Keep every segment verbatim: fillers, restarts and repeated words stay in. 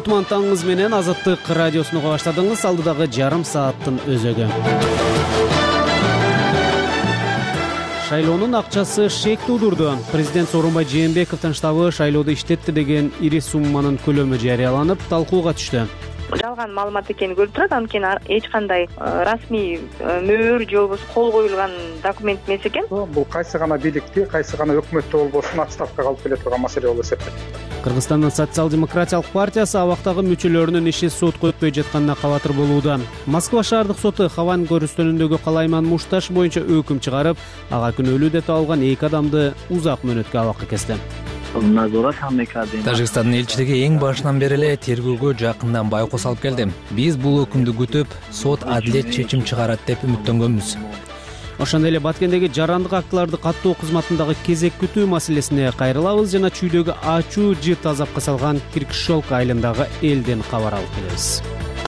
кутман таңыңыз менен Азаттык радиосуну уга баштадыңыз. Алдыдагы жарым сааттын өзөгү. Шайлоонун акчасы шек туудурду. Президент Сооронбай Жээнбековдун штабы шайлоодо иштетти деген ири сумманын көлөмү жарыяланып, талкууга түштү. Жалган маалымат экени көрүнүп турат. Анткени эч кандай расмий мөөр же болбосо кол коюлган документ эмес экен. Бул кайсы гана бийликти, кайсы гана өкмөттө болбосун отставкага алып келе турган маселе болуп эсептейт. Кыргызстандын социал-демократиялык партиясы абактагы мүчөлөрүнүн иши сотко өтпөй жатканына кабатыр болууда. Москва шаардык соты Хаван көрүстөнүндөгү Калайман Мушташ боюнча өкүм чыгарып, ага күнөөлүү деп табылган эки адамды узак мөөнөткө абакка кести. Тажикстандын элчилиги эң башынан бери эле тергөөгө жакындан байкоос алып келди. Биз бул өкүмдү күтүп, сот адилет чечим чыгарат деп үмүттөнгөнбүз. Ошондой эле Баткендеги жарандык актыларды каттоо кызматындагы кезек күтүү маселесине кайрылабыз жана чүйдөгү ачуу жыт азапка салган Киркшолк айылындагы элден кабар алып келебиз.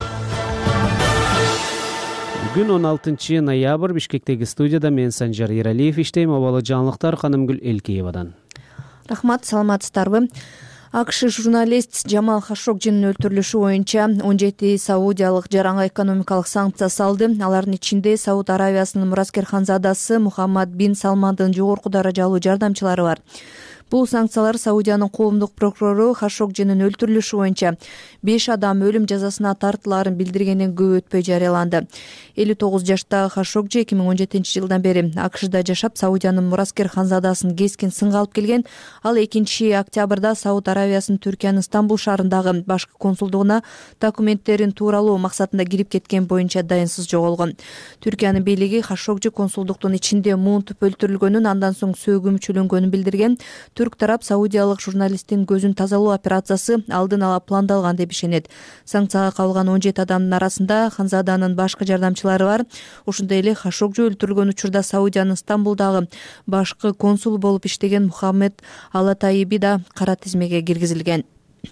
Бүгүн он алтынчы ноябрь, Бишкектеги студияда мен Санжар Ералиев иштейм. Абалы жаңылыктар Канымгүл Элкеевадан. Рахмат, саламатсыздарбы? АКШ журналист Жамал Хашогжинин өлтүрүлүшү боюнча он жети саудиялык жаранга экономикалык санкция салды. Алардын ичинде Сауд Аравиясынын мураскер ханзадасы Мухаммад бин Салмандын жогорку даражалуу жардамчылары бар. Бул санкциялар Саудиянын коомдук прокурору Хашогжинин өлтүрүлүшү боюнча беш адам өлүм жазасына тартылаарын билдиргенден көп өтпөй жарыяланды. элүү тогуз жаштагы Хашогжи эки миң он жетинчи жылдан бери АКШда жашап, Саудиянын мураскер ханзадасын кескин сынга алып келген. Ал экинчи октябрда Сауд Аравиясынын Түркиянын Стамбул шаарындагы башкы консулдугуна документтерин тууралоо максатында кирип кеткен боюнча дайынсыз жоголгон. Түркиянын бийлиги Хашогжи консулдуктун ичинде муунтуп өлтүрүлгөнүн, андан соң сөөгү мүчөлөнгөнүн билдирген. Түрк тарап саудиялык журналисттин көзүн тазалоо операциясы алдын ала пландалган деп ишенет. Санкцияга кабылган он жети адамдын арасында ханзаданын башкы жардамчылары бар. Ошондой эле Хашогжи өлтүрүлгөн учурда Саудиянын Стамбулдагы башкы консул болуп иштеген Мухаммед Алатайиби да кара тизмеге киргизилген.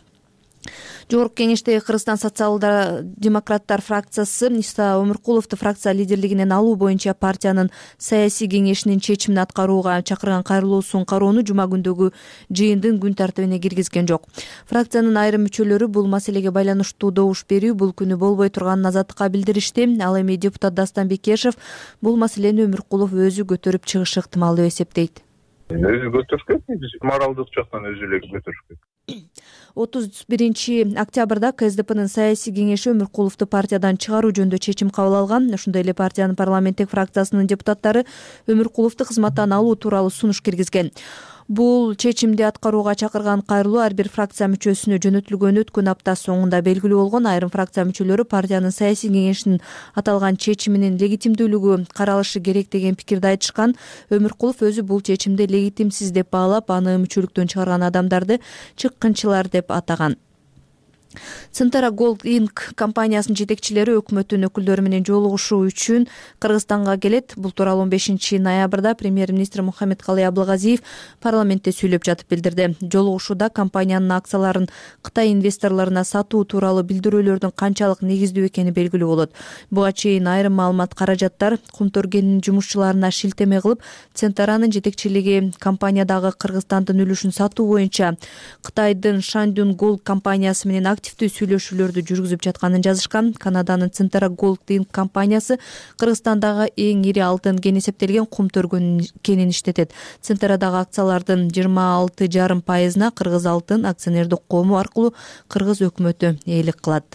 Жогорку кеңештеги Кыргызстан социал-демократтар фракциясы Иса Өмүркуловду фракция лидерлигинен алуу боюнча партиянын саясий кеңешинин чечимин аткарууга чакырган кайрылуусун кароону жума күндөгү жыйындын күн тартибине киргизген жок. Фракциянын айрым мүчөлөрү бул маселеге байланыштуу добуш берүү бул күнү болбой турганын Азаттыкка билдиришти. Ал эми депутат Дастан Бекешев бул маселени Өмүркулов өзү көтөрүп чыгышы ыктымал деп эсептейт. Өзү көтөрүп биз моралдык жактан өзү эле көтөрүп отуз биринчи октябрда КСДПнын саясий кеңеши Өмүркуловду партиядан чыгаруу жөнүндө чечим кабыл алган. Ошондой эле партиянын парламенттик фракциясынын депутаттары Өмүркуловду кызматтан алуу тууралуу сунуш киргизген. Бул чечимди аткарууга чакырган кайрылуу ар бир фракция мүчөсүнө жөнөтүлгөн өткөн апта соңунда белгилүү болгон. Айрым фракция мүчөлөрү партиянын саясий кеңешинин аталган чечиминин легитимдүүлүгү каралышы керек деген пикирди айтышкан. Өмүркулов өзү бул чечимди легитимсиз деп баалап, аны мүчөлүктөн чыгарган адамдарды чыккынчылар деп атаган. Центра Gold Inc компаниясынын жетекчилери өкмөттүн өкүлдөрү менен жолугушуу үчүн Кыргызстанга келет. Бул тууралуу он бешинчи ноябрда премьер-министр Мухаммедкалый Абылгазиев парламентте сүйлөп жатып билдирди. Жолугушууда компаниянын акцияларын Кытай инвесторлоруна сатуу тууралуу билдирүүлөрдүн канчалык негиздүү экени белгилүү болот. Буга чейин айрым маалымат каражаттар Кумтөргенин жумушчуларына шилтеме кылып, Центранын жетекчилиги компаниядагы Кыргызстандын үлүшүн сатуу боюнча Кытайдын Shandong Gold компаниясы менен активдүү сүйлөшүүлөрдү жүргүзүп жатканын жазышкан. Канаданын Центра Gold Inc компаниясы Кыргызстандагы эң ири алтын кен эсептелген Кумтөргөн кенин иштетет. Центрадагы акциялардын жыйырма алты жарым пайызына Кыргыз алтын акционердик коому аркылуу Кыргыз өкмөтү ээлик кылат.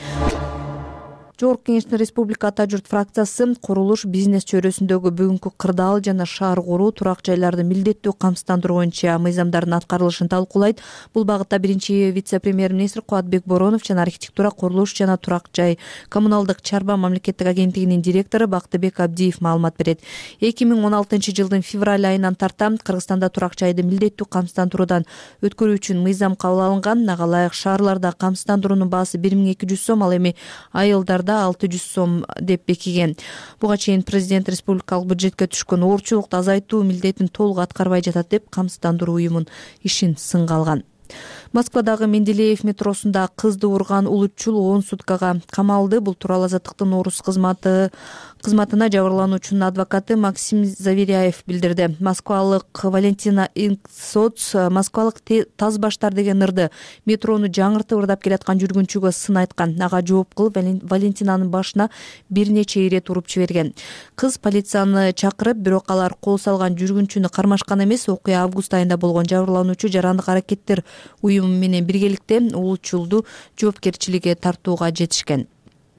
Жогорку кеңештин республика ата журт фракциясы курулуш бизнес чөйрөсүндөгү бүгүнкү кырдаал жана шаар куруу, турак жайларды милдеттүү камсыздандыруу боюнча мыйзамдардын аткарылышын талкуулайт. Бул багытта биринчи вице-премьер-министр Кубатбек Боронов жана архитектура, курулуш жана турак жай коммуналдык чарба мамлекеттик агенттигинин директору Бактыбек Абдиев маалымат берет. эки миң он алтынчы жылдын февраль айынан тарта Кыргызстанда турак жайды милдеттүү камсыздандыруудан өткөрүү үчүн мыйзам кабыл алынган. Ага ылайык шаарларда камсыздандыруунун баасы бир миң эки жүз сом, ал эми айылдар алты жүз сом деп бекиген. Буга чейин президент республикалык бюджетке түшкөн оорчулукту азайтуу милдетин толук аткарбай жатат деп камсыздандыруу уюмун ишин сынга алган. Москвадагы Менделеев метросунда кызды урган улутчул он суткага камалды. Бул тууралуу Азаттыктын орус кызматы кызматына жабырлануучунун адвокаты Максим Заверяев билдирди. Москвалык Валентина Инксоц москвалык таз баштар деген ырды метрону жаңыртып ырдап келаткан жүргүнчүгө сын айткан. Ага жооп кылып Валентинанын башына бир нече ирет уруп жиберген. Кыз полицияны чакырып, бирок алар кол салган жүргүнчүнү кармашкан эмес. Окуя август айында болгон. Жабырлануучу жарандык аракеттер уюму менен биргеликте улутчулду жоопкерчиликке тартууга жетишкен.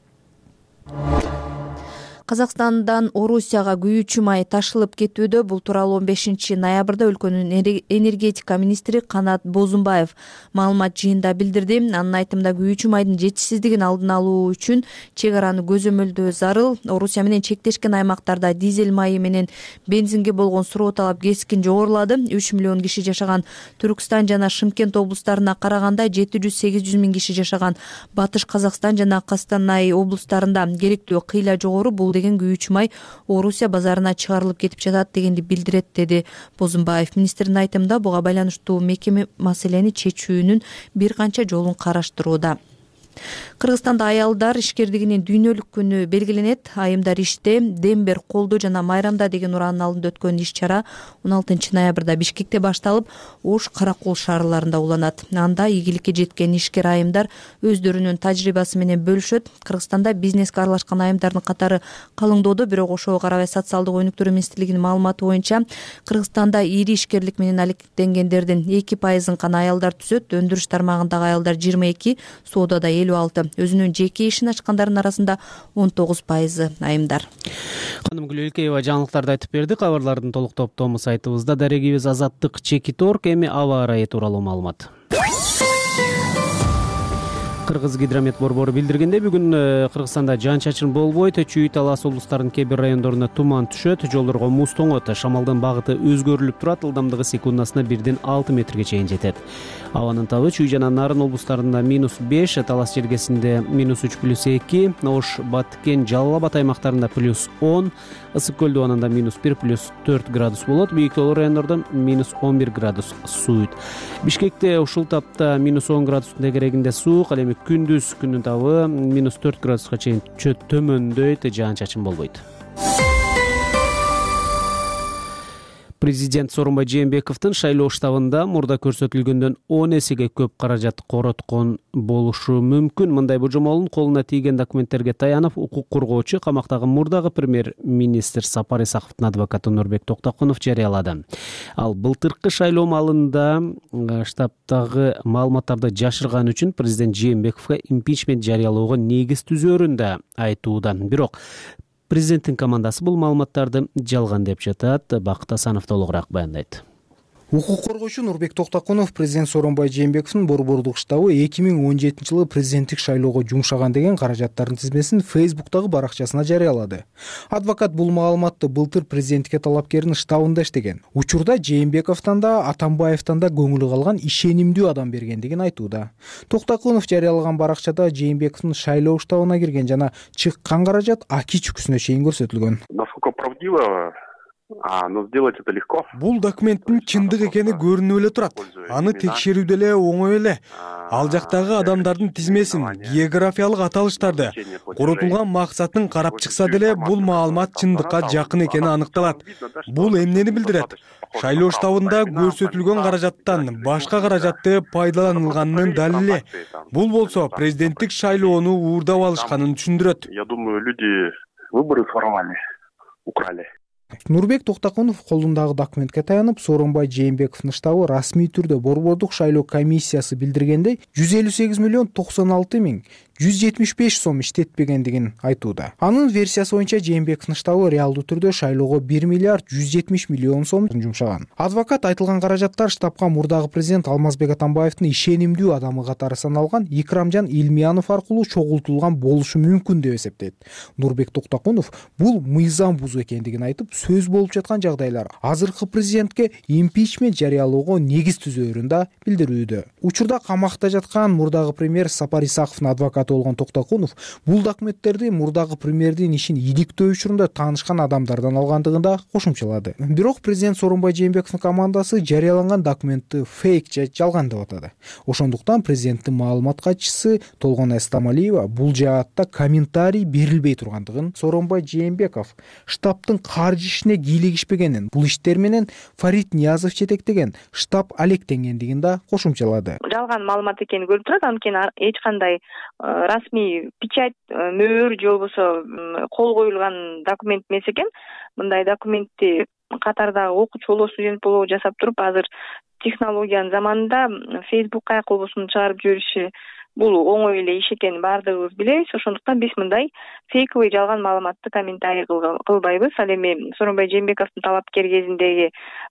Казакстандан Орусияга күйүүчү май ташылып кетүүдө. Бул тууралуу он бешинчи ноябрда өлкөнүн энергетика министри Канат Бозумбаев маалымат жыйында билдирди. Анын айтымында күйүүчү майдын жетишсиздигин алдын алуу үчүн чек араны көзөмөлдөө зарыл. Орусия менен чектешкен аймактарда дизель майы менен бензинге болгон суроо талап кескин жогорулады. үч миллион киши жашаган Түркстан жана Шымкент облустарына караганда жети жүз сегиз жүз миң киши жашаган Батыш Казакстан жана Костанай облустарында керектүү кыйла жогору. Бул деген күйүүчү май Орусия базарына чыгарылып кетип жатат дегенди билдирет, деди Бозумбаев. Министрдин айтымында буга байланыштуу мекеме маселени чечүүнүн бир канча жолун караштырууда. Кыргызстанда аялдар ишкердигинин дүйнөлүк күнү белгиленет. Айымдар иште, дембер колдоо жана майрамда деген ураанын алдында өткөн иш-чара он алтынчы ноябрда Бишкекте башталып, Ош, Каракол шаарларында уланат. Анда ийгиликке жеткен ишкер айымдар өздөрүнүн тажрыйбасы менен бөлүшөт. Кыргызстанда бизнеске аралашкан айымдардын катары калыңдоодо, бирок ошого карабай социалдык өнүктүрүү министрлигинин маалыматы боюнча Кыргызстанда ири ишкерлик менен алектенгендердин эки пайызын гана аялдар түзөт. Өндүрүш тармагындагы аялдар жыйырма эки, соодада элүү алты. Өзүнүн жеке ишин ачкандардын арасында он тогуз пайызы айымдар. Ханым Гүлөлкеева жаңылыктарды айтып берди. Кабарлардын толук топтому сайтыбызда. Дарегибиз Азаттык Чекиторг. Эми аба ырайы тууралуу маалымат. Кыргыз гидромет борбору билдиргендей, бүгүн Кыргызстанда жаан-чачын болбойт. Чүй, Талас облустарынын кээ бир райондоруна туман түшөт, жолдорго муз тоңот. Шамалдын багыты өзгөрүлүп турат, ылдамдыгы секундасына бирден алты метрге чейин жетет. Абанын табы Чүй жана Нарын облустарында минус беш, Талас жергесинде минус үч плюс эки, Ош, Баткен, Жалал Абад аймактарында плюс он, Ысык көл дубанында минус бир плюс төрт градус болот. Бийик тоолуу райондордо минус он бир градус сууйт. Бишкекте ушул тапта минус он градустун тегерегинде суук, ал эми күндүз күнүн табы минус төрт градуска чейин төмөндөйт, жаан-чачын болбойт. Президент Сооронбай Жээнбековдун шайлоо штабында мурда көрсөтүлгөндөн он эсеге көп каражат короткон болушу мүмкүн. Мындай божомолун колуна тийген документтерге таянып, укук коргоочу камактагы мурдагы премьер-министр Сапар Исаковдун адвокаты Нурбек Токтокунов жарыялады. Ал былтыркы шайлоо маалында штабтагы маалыматтарды жашырган үчүн президент Жээнбековго импичмент жарыялоого негиз түзөөрүн да айтууда. Бирок президенттин командасы бул маалыматтарды жалган деп жатат. Бакыт Асанов толугураак баяндайт. Укук коргоочу Нурбек Токтокунов президент Сооронбай Жээнбековдун борбордук штабы эки миң он жетинчи жылы президенттик шайлоого жумшаган деген каражаттардын тизмесин Фейсбуктагы баракчасына жарыялады. Адвокат бул маалыматты былтыр президенттикке талапкердин штабында иштеген. Учурда Жээнбековдон да, Атамбаевдон да көңүлү калган ишенимдүү адам бергендигин айтууда. Токтокунов жарыялаган баракчада Жээнбековдун шайлоо штабына кирген жана чыккан каражат аки чүкүсүнө чейин көрсөтүлгөн. Насколько правдиво? А, но сделать это легко. Бул документтин чындык экени көрүнүп эле турат. Аны текшерүү деле оңой эле. Ал жактагы адамдардын тизмесин, географиялык аталыштарды, коротулган максатын карап чыкса деле бул маалымат чындыкка жакын экени аныкталат. Бул эмнени билдирет? Шайлоо штабында көрсөтүлгөн каражаттан башка каражатты пайдаланылганынын далили. Бул болсо президенттик шайлоону уурдап алышканын түшүндүрөт. Я думаю, люди выборы своровали, украли. Нурбек Токтокунов колундагы документке таянып, Сооронбай Жээнбековдун штабы расмий түрдө борбордук шайлоо комиссиясы билдиргендей жүз элүү сегиз миллион токсон алты миң жүз жетимиш беш сом иштетпегендигин айтууда. Анын версиясы боюнча Жээнбековдун штабы реалдуу түрдө шайлоого бир миллиард жүз жетимиш миллион сом жумшаган. Адвокат айтылган каражаттар штабка мурдагы президент Алмазбек Атамбаевдин ишенимдүү адамы катары саналган Икрамжан Илмиянов аркылуу чогултулган болушу мүмкүн деп эсептейт. Нурбек Токтокунов бул мыйзам бузуу экендигин айтып, сөз болуп жаткан жагдайлар азыркы президентке импичмент жарыялоого негиз түзөөрүн да билдирүүдө. Учурда камакта жаткан мурдагы премьер Сапар Исаковдун адвокаты кандидаты болгон Токтокунов бул документтерди мурдагы премьердин ишин иликтөө учурунда таанышкан адамдардан алгандыгын да кошумчалады. Бирок президент Сооронбай Жээнбековдун командасы жарыяланган документти фейк же жалган деп атады. Ошондуктан президенттин маалымат катчысы Толгонай Стамалиева бул жаатта комментарий берилбей тургандыгын, Сооронбай Жээнбеков штабтын каржы ишине кийлигишпегенин, бул иштер менен Фарид Ниязов жетектеген штаб алектенгендигин да кошумчалады. Жалган маалымат экени көрүнүп турат, анткени эч кандай расмий печать, мөөр же болбосо кол коюлган документ эмес экен. Мындай документти катардагы окуучу болобу, студент болобу жасап туруп, азыр технологиянын заманында Facebook аяк болбосун чыгарып жибериши бул оңой эле иш экенин баардыгыбыз билебиз. Ошондуктан биз мындай фейковый жалган маалыматты комментарий кылбайбыз. Ал эми Сооронбай Жээнбековдун талапкер кезиндеги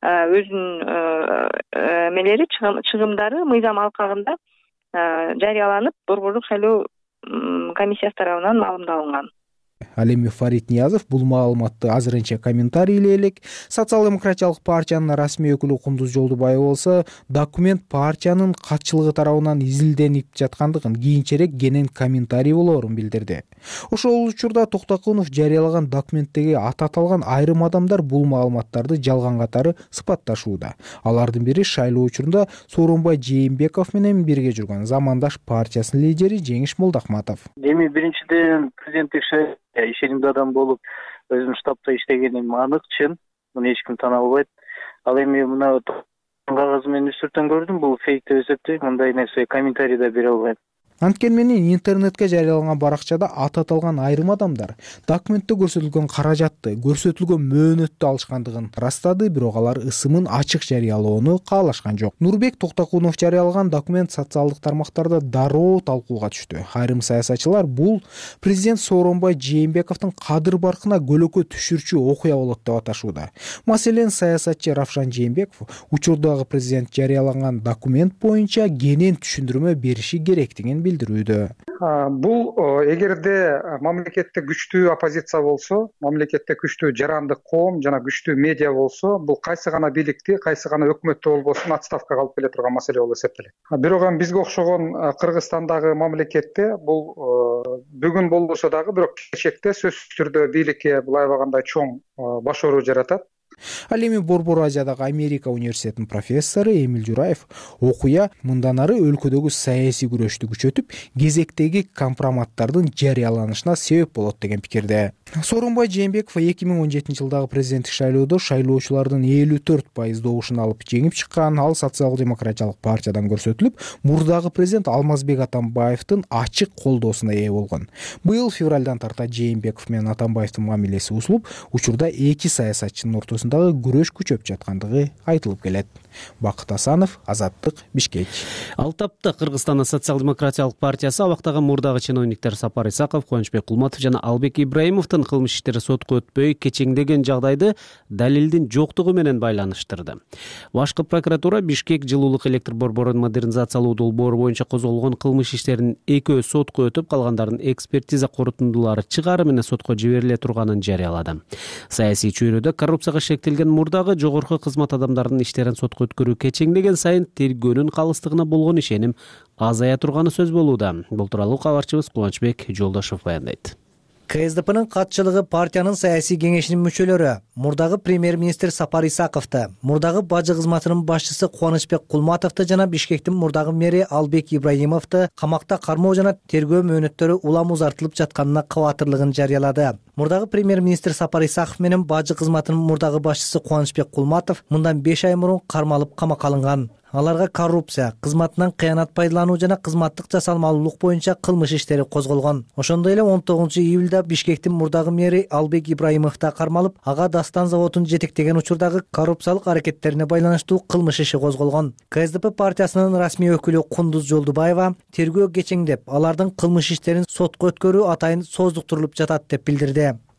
өзүнүн эмелери, чыгымдары мыйзам алкагында жарыяланып, Борбордук шайлоо комиссиясы тарабынан маалымдалынган. Ал эми Фарид Ниязов бул маалыматты азырынча комментарийлей элек. Социал-демократиялык партиянын расмий өкүлү Кундуз Жолдубаева болсо документ партиянын катчылыгы тарабынан изилденип жаткандыгын, кийинчерээк кенен комментарий болоорун билдирди. Ошол учурда Токтокунов жарыялаган документтеги аты аталган айрым адамдар бул маалыматтарды жалган катары сыпатташууда. Алардын бири шайлоо учурунда Сооронбай Жээнбеков менен бирге жүргөн замандаш партиясынын лидери Жеңиш Молдохматов. Эми биринчиден президенттик шайлоо ишенимдүү адам болуп, өзүм штабта иштегеним анык, чын. Муну эч ким тана албайт. Ал эми мына кагазы менен үстүртөн көрдүм, бул фейк деп эсептейм. Мындай нерсе комментарий да бере албайм. Анткени менен интернетке жарыяланган баракчада аты аталган айрым адамдар документте көрсөтүлгөн каражатты, көрсөтүлгөн мөөнөттү алышкандыгын ырастады, бирок алар ысымын ачык жарыялоону каалашкан жок. Нурбек Токтокунов жарыялаган документ социалдык тармактарда дароо талкууга түштү. Айрым саясатчылар бул президент Сооронбай Жээнбековдун кадыр баркына көлөкө түшүрчү окуя болот деп аташууда. Маселен, саясатчы Равшан Жээнбеков учурдагы президент жарыялаган документ боюнча кенен түшүндүрмө бериши керектигин билдирүүдө. Бул эгерде мамлекетте күчтүү оппозиция болсо, мамлекетте күчтүү жарандык коом жана күчтүү медиа болсо, бул кайсы гана бийликти, кайсы гана өкмөттө болбосун отставкага алып келе турган маселе болуп эсептелет. Бирок эми бизге окшогон Кыргызстандагы мамлекетте бул бүгүн болбосо дагы, бирок келечекте сөзсүз түрдө бийликке бул аябагандай чоң баш оору жаратат. Ал эми Борбор Азиядагы Америка университетинин профессору Эмил Жураев окуя мындан ары өлкөдөгү саясий күрөштү күчөтүп, кезектеги компроматтардын жарыяланышына себеп болот деген пикирде. Сооронбай Жээнбеков эки миң он жетинчи жылдагы президенттик шайлоодо шайлоочулардын элүү төрт пайыз добушун алып жеңип чыккан. Ал социал-демократиялык партиядан көрсөтүлүп, мурдагы президент Алмазбек Атамбаевдин ачык колдоосуна ээ болгон. Быйыл февралдан тарта Жээнбеков менен Атамбаевдин мамилеси бузулуп, учурда эки саясатчынын ортосундагы күрөш күчөп жаткандыгы айтылып келет. Бакыт Асанов, Азаттык, Бишкек. Ал тапта Кыргызстандын социал-демократиялык партиясы абактагы мурдагы чиновниктер Сапар Исаков, Кубанычбек Кулматов жана Албек Ибраимовдун кылмыш иштери сотко өтпөй кечеңдеген жагдайды далилдин жоктугу менен байланыштырды. Башкы прокуратура Бишкек жылуулук электр борборун модернизациялоо долбоору боюнча козголгон кылмыш иштеринин экөө сотко өтүп, калгандардын экспертиза корутундулары чыгары менен сотко жибериле турганын жарыялады. Саясий чөйрөдө коррупцияга шектелген мурдагы жогорку кызмат адамдарынын иштерин сотко өткөрүү кечеңдеген сайын тергөөнүн калыстыгына болгон ишеним азая турганы сөз болууда. Бул тууралуу кабарчыбыз Кубанычбек Жолдошов баяндайт. КСДПнын катчылыгы партиянын саясий кеңешинин мүчөлөрү мурдагы премьер-министр Сапар Исаковду, мурдагы бажы кызматынын башчысы Кубанычбек Кулматовду жана Бишкектин мурдагы мэри Албек Ибраимовду камакта кармоо жана тергөө мөөнөттөрү улам узартылып жатканына кабатырлыгын жарыялады. Мурдагы премьер-министр Сапар Исаков менен бажы кызматынын мурдагы башчысы Кубанычбек Кулматов мындан беш ай мурун кармалып камакка алынган. Аларга коррупция, кызматынан кыянат пайдалануу жана кызматтык жасалмалуулук боюнча кылмыш иштери козголгон. Ошондой эле он тогузунчу июлда Бишкектин мурдагы мэри Албек Ибраимов да кармалып, ага Дастан заводун жетектеген учурдагы коррупциялык аракеттерине байланыштуу кылмыш иши козголгон. КСДП партиясынын расмий өкүлү Кундуз Жолдубаева тергөө кечеңдеп, алардын кылмыш иштерин сотко өткөрүү атайын создуктурулуп жатат деп билдирди.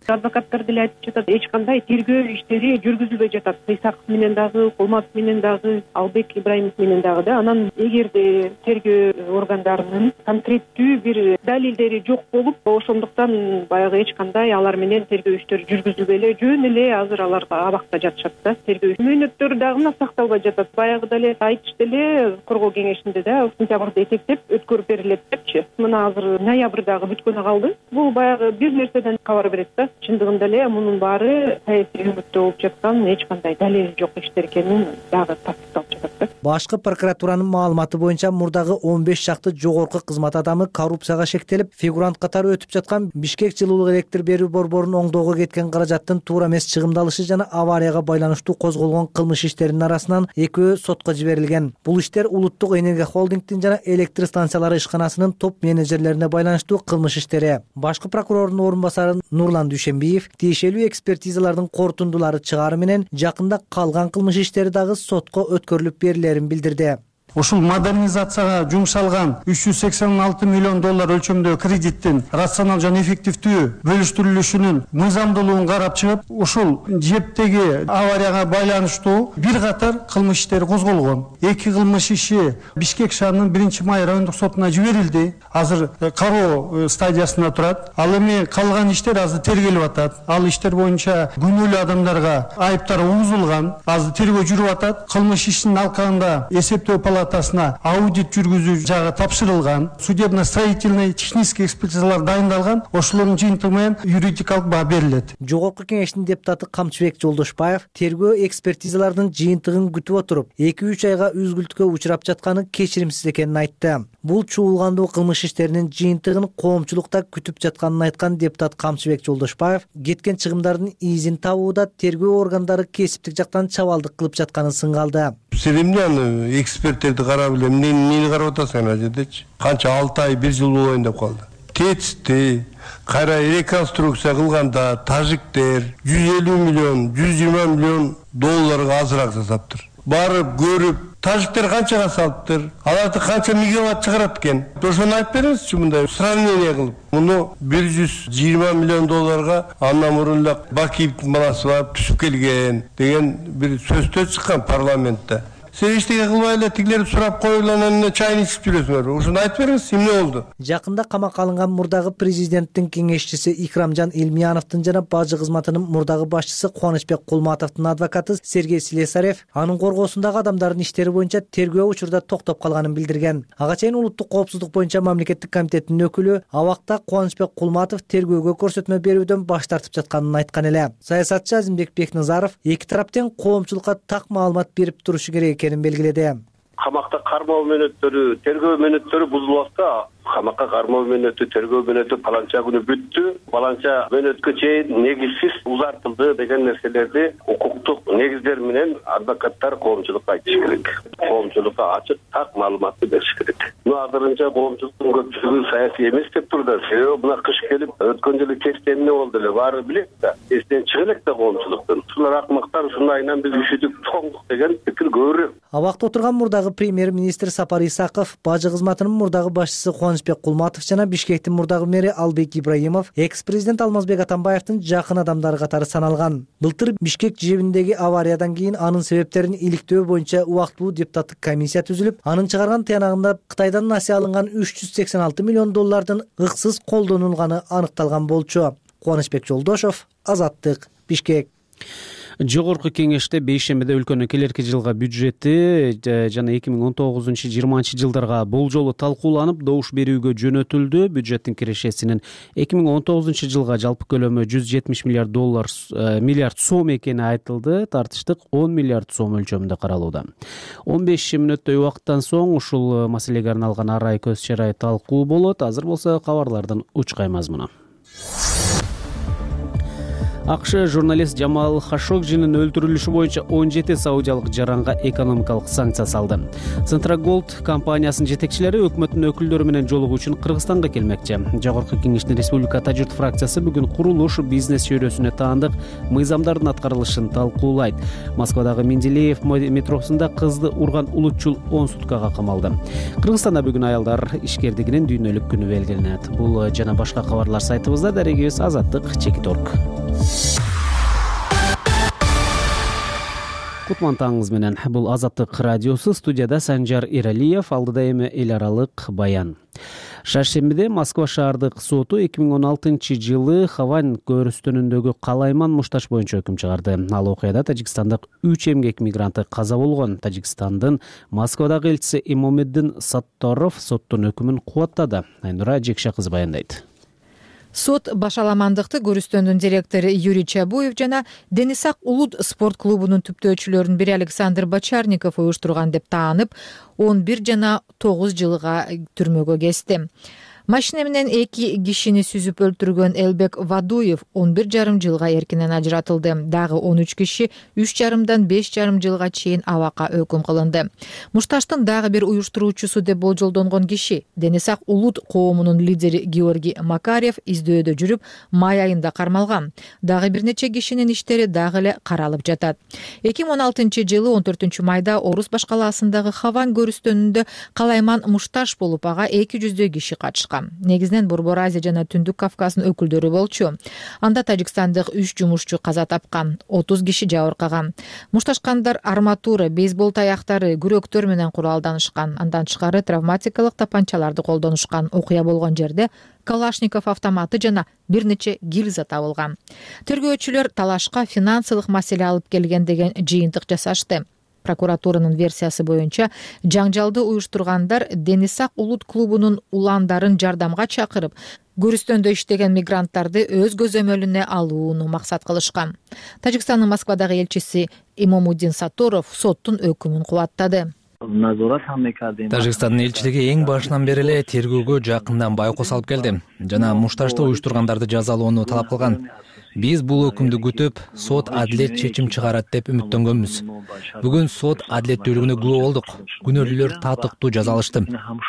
Адвокаттар деле айтып жатат, эч кандай тергөө иштери жүргүзүлбөй жатат. Исаков менен дагы, Кулматов менен дагы, Албек Ибраимов менен дагы да. Анан эгерде тергөө органдарынын конкреттүү бир далилдери жок болуп, ошондуктан баягы эч кандай алар менен тергөө иштери жүргүзүлбөй эле, жөн эле азыр алар абакта жатышат да. Тергөө мөөнөттөрү дагы сакталбай жатат. Баягы деле айтышты эле коргоо кеңешинде да сентябрда этектеп өткөрүп берилет депчи. Мына азыр ноябрдагы бүткөнү калды. Бул баягы бир нерседен кабар берет да. Чындыгында эле мунун баары саясий өмүрдө болуп жаткан эч кандай далили жок иштер экенин дагы тастыкталып жатат да. Башкы прокуратуранын маалыматы боюнча мурдагы он беш шакты жогорку кызмат адамы коррупцияга шектелип, фигурант катары өтүп жаткан Бишкек жылуулук электр берүү борборунун оңдоого кеткен каражаттын туура эмес чыгымдалышы жана аварияга байланыштуу козголгон кылмыш иштеринин арасынан экөө сотко жиберилген. Бул иштер Улуттук энергия холдингдин жана электр станциялары ишканасынын топ менеджерлерине байланыштуу кылмыш иштери. Башкы прокурордун орун басары Нурлан Дүйшенбиев тиешелүү экспертизалардын корутундулары чыгаары менен жакында калган кылмыш иштери дагы сотко өткөрүлүп берилерин билдирди. Ушул модернизацияга жумшалган үч жүз сексен алты миллион доллар өлчөмдөгү кредиттин рационал жана эффективдүү бөлүштүрүлүшүнүн мыйзамдуулугун карап чыгып, ушул жептеги аварияга байланыштуу бир катар кылмыш иштери козголгон. Эки кылмыш иши Бишкек шаарынын биринчи май райондук сотуна жиберилди. Азыр кароо стадиясында турат. Ал эми калган иштер азыр тергелип атат. Ал иштер боюнча күнөөлүү адамдарга айыптар угузулган. Азыр тергөө жүрүп атат. Кылмыш ишинин алкагында эсептөө палатасына аудит жүргүзүү жагы тапшырылган. Судебно-строительный технический экспертизалар дайындалган. Ошолордун жыйынтыгы менен юридикалык баа берилет. Жогорку кеңештин депутаты Камчыбек Жолдошбаев тергөө экспертизалардын жыйынтыгын күтүп отуруп, эки үч айга үзгүлтүккө учурап жатканы кечиримсиз экенин айтты. Бул чуулгандуу кылмыш иштеринин жыйынтыгын коомчулукта күтүп жатканын айткан депутат Камчыбек Жолдошбаев кеткен чыгымдардын изин табууда тергөө органдары кесиптик жактан чабалдык кылып жатканын сыңгалды. Сен эмне аны эксперттерди карап эле эмнени карап атасың ана жердечи? Канча алты ай, бир жыл болоюн деп калды. Тетисти кайра реконструкция кылганда тажиктер жүз элүү миллион, жүз жыйырма миллион долларга азыраак жасаптыр. Барып көрүп, тажиктер канчага салыптыр, аларды канча мегаватт чыгарат экен. Ошону айтып бериңизчи мындай сравнение кылып. Муну бир жүз жыйырма миллион долларга андан мурун эле Бакиевдин баласы барып түшүп келген деген бир сөздөр чыккан парламентте. Сен эчтеке кылбай эле тигилерди сурап коюп эле анан чайын ичип жүрөсүңөр. Ушуну айтып бериңиз, эмне болду? Жакында камакка алынган мурдагы президенттин кеңешчиси Икрамжан Илмияновдун жана бажы кызматынын мурдагы башчысы Кубанычбек Кулматовдун адвокаты Сергей Слесарев анын коргоосундагы адамдардын иштери боюнча тергөө учурда токтоп калганын билдирген. Ага чейин улуттук коопсуздук боюнча мамлекеттик комитеттин өкүлү абакта Кубанычбек Кулматов тергөөгө көрсөтмө берүүдөн баш тартып жатканын айткан эле. Саясатчы Азимбек Бекназаров эки тараптын коомчулукка так маалымат берип турушу керек белгиледи. Камакта кармоо мөөнөттөрү, тергөө мөөнөттөрү бузулуп атса, камакка кармоо мөөнөтү, тергөө мөөнөтү паланча күнү бүттү, паланча мөөнөткө чейин негизсиз узартылды деген нерселерди укуктук негиздер менен адвокаттар коомчулукка айтыш керек. Коомчулукка ачык, так маалыматты бериш керек. Мына азырынча коомчулуктун көпчүлүгү саясий эмес деп турду. Себеби мына кыш келип, өткөн жылы кечте эмне болду эле, баары билет да. Эстен чыга элек да коомчулуктун. Ушулар акмактар, ушунун айынан биз үшүдүк, тоңдук деген пикир көбүрөөк. Абакта отурган мурдагы премьер-министр Сапар Исаков, бажы кызматынын мурдагы башчысы Кубанычбек Кулматов жана Бишкектин мурдагы мэри Албек Ибраимов экс-президент Алмазбек Атамбаевдин жакын адамдары катары саналган. Былтыр Бишкек жебиндеги авариядан кийин анын себептерин иликтөө боюнча убактылуу депутаттык комиссия түзүлүп, анын чыгарган тыянагында Кытайдан насыя алынган үч жүз сексен алты миллион доллардын ыксыз колдонулганы аныкталган болчу. Кубанычбек Жолдошов, Азаттык, Бишкек. Жогорку кеңеште бейшембиде өлкөнүн келерки жылга бюджети жана эки миң он тогузунчу жыйырманчы жылдарга болжолу талкууланып, добуш берүүгө жөнөтүлдү. Бюджеттин кирешесинин эки миң он тогузунчу жылга жалпы көлөмү жүз жетимиш миллиард доллар миллиард сом экени айтылды. Тартыштык он миллиард сом өлчөмүндө каралууда. он беш мүнөттөй убакыттан соң ушул маселеге арналган арай көз чарай талкуу болот. Азыр болсо кабарлардын учкай мазмуну. АКШ журналист Джамал Хашогжинин өлтүрүлүшү боюнча он жети саудиялык жаранга экономикалык санкция салды. Центроголд компаниясынын жетекчилери өкмөттүн өкүлдөрү менен жолугуу үчүн Кыргызстанга келмекчи. Жогорку кеңештин Республика Тажырт фракциясы бүгүн курулуш бизнес чөйрөсүнө таандык мыйзамдардын аткарылышын талкуулайт. Москвадагы Менделеев метросунда кызды урган улутчул он суткага камалды. Кыргызстанда бүгүн аялдар ишкердигинин дүйнөлүк күнү белгиленет. Бул жана башка кабарлар сайтыбызда. Дарегибиз Азаттык, Чекит точка орг. Кутман таңыңыз менен. Бул Азаттык радиосу, студияда Санжар Иралиев, алдыда эми эл аралык баян. Шаршембиде Москва шаардык соту эки миң он алтынчы жылы Хавань көрүстөнүндөгү Калайман Мушташ боюнча өкүм чыгарды. Ал окуяда тажикстандык үч эмгек мигранты каза болгон. Тажикстандын Москвадагы элчиси Эмомеддин Сатторов соттун өкүмүн кубаттады. Айнура Жекша кызы баяндайт. Сот башаламандыкты көрүстөндүн директору Юрий Чабуев жана Денисак улут спорт клубунун түптөөчүлөрүнүн бири Александр Бочарников уюштурган деп таанып, он бир жана тогуз жылга түрмөгө кести. Машина менен эки кишини сүзүп өлтүргөн Элбек Вадуев он бир жарым жылга эркинен ажыратылды. Дагы он үч киши үч жарымдан беш жарым жылга чейин абакка өкүм кылынды. Мушташтын дагы бир уюштуруучусу деп болжолдонгон киши Денисак улут коомунун лидери Георгий Макарев издөөдө жүрүп, май айында кармалган. Дагы бир нече кишинин иштери дагы эле каралып жатат. эки миң он алтынчы жылы он төртүнчү майда Орус башкаласындагы Хавань көрүстөнүндө Калайман Мушташ болуп, ага эки жүздөй киши катышкан. Негизинен Борбор Азия жана Түндүк Кавказдын өкүлдөрү болчу. Анда тажикстандык үч жумушчу каза тапкан, отуз киши жабыркаган. Мушташкандар арматура, бейсбол таяктары, күрөктөр менен куралданышкан. Андан тышкары травматикалык тапанчаларды колдонушкан. Окуя болгон жерде Калашников автоматы жана бир нече гильза табылган. Тергөөчүлөр талашка финансылык маселе алып келген деген жыйынтык жасашты. Прокуратуранын версиясы боюнча жаңжалды уюштургандар Денисак улут клубунун уландарын жардамга чакырып, көрүстөндө иштеген мигранттарды өз көзөмөлүнө алууну максат кылышкан. Тажикстандын Москвадагы элчиси Эмомеддин Сатторов соттун өкүмүн кубаттады. Тажикстандын элчилиги эң башынан бери эле тергөөгө жакындан байкоос алып келди жана Мушташты уюштургандарды жазалоону талап кылган. Биз бул өкүмдү күтүп, сот адилет чечим чыгарат деп үмүттөнгөнбүз. Бүгүн сот адилеттүүлүгүнө күбө болдук. Күнөөлүүлөр татыктуу жаза алышты.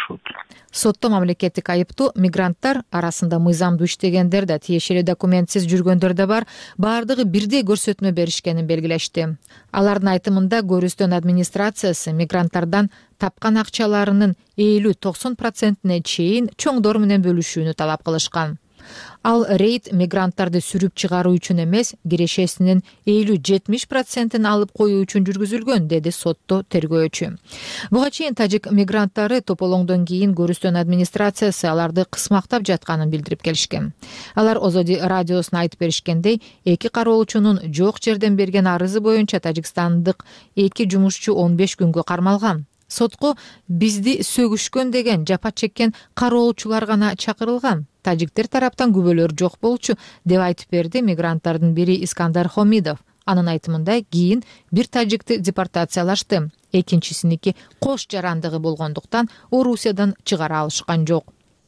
Сотто мамлекеттик айыптуу мигранттар арасында мыйзамдуу иштегендер да, тиешелүү документсиз жүргөндөр да бар, баардыгы бирдей көрсөтмө беришкенин белгилешти. Алардын айтымында көрүстөн администрациясы мигранттардан тапкан акчаларынын элүү токсон процентине чейин чоңдор менен бөлүшүүнү талап кылышкан. Ал рейд мигранттарды сүрүп чыгаруу үчүн эмес, кирешесинин элүү жетимиш процентин алып коюу үчүн жүргүзүлгөн, деди сотто тергөөчү. Буга чейин тажик мигранттары тополоңдон кийин көрүстөн администрациясы аларды кысмактап жатканын билдирип келишкен. Алар Озоди радиосуна айтып беришкендей, эки кароолчунун жок жерден берген арызы боюнча тажикстандык эки жумушчу он беш күнгө кармалган. Сотко бизди сөгүшкөн деген жапа чеккен кароолчулар гана чакырылган. Тажиктер тараптан күбөлөр жок болчу, деп айтып берди мигранттардын бири Искандар Хомидов. Анын айтымында кийин бир тажикти депортациялашты. Экинчисиники кош жарандыгы болгондуктан Орусиядан чыгара алышкан жок.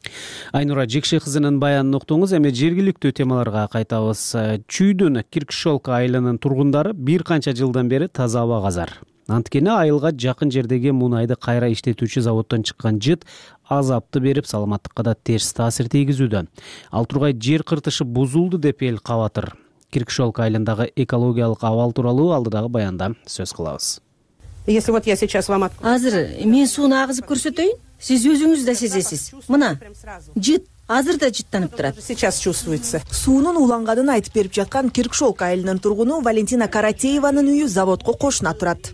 Айнура Жекше кызынын баянын уктуңуз. Эми жергиликтүү темаларга кайтабыз. Чүйдүн Киркшолк айылынын тургундары бир канча жылдан бери таза аба казар. Анткени айылга жакын жердеги мунайды кайра иштетүүчү заводдон чыккан жыт азапты берип, саламаттыкка да терс таасир тийгизүүдө. Ал тургай жер кыртышы бузулду деп эл кабатыр. Киркшолк айылындагы экологиялык абал тууралуу алдыдагы баянда сөз кылабыз. Если вот я сейчас вам азыр мен сууну агызып көрсөтөйүн, сиз өзүңүз да сезесиз. Мына жыт азыр да жыттанып турат. Сейчас чувствуется. Суунун уланганын айтып берип жаткан Киркшолк айылынын тургуну Валентина Каратееванын үйү заводко кошуна турат.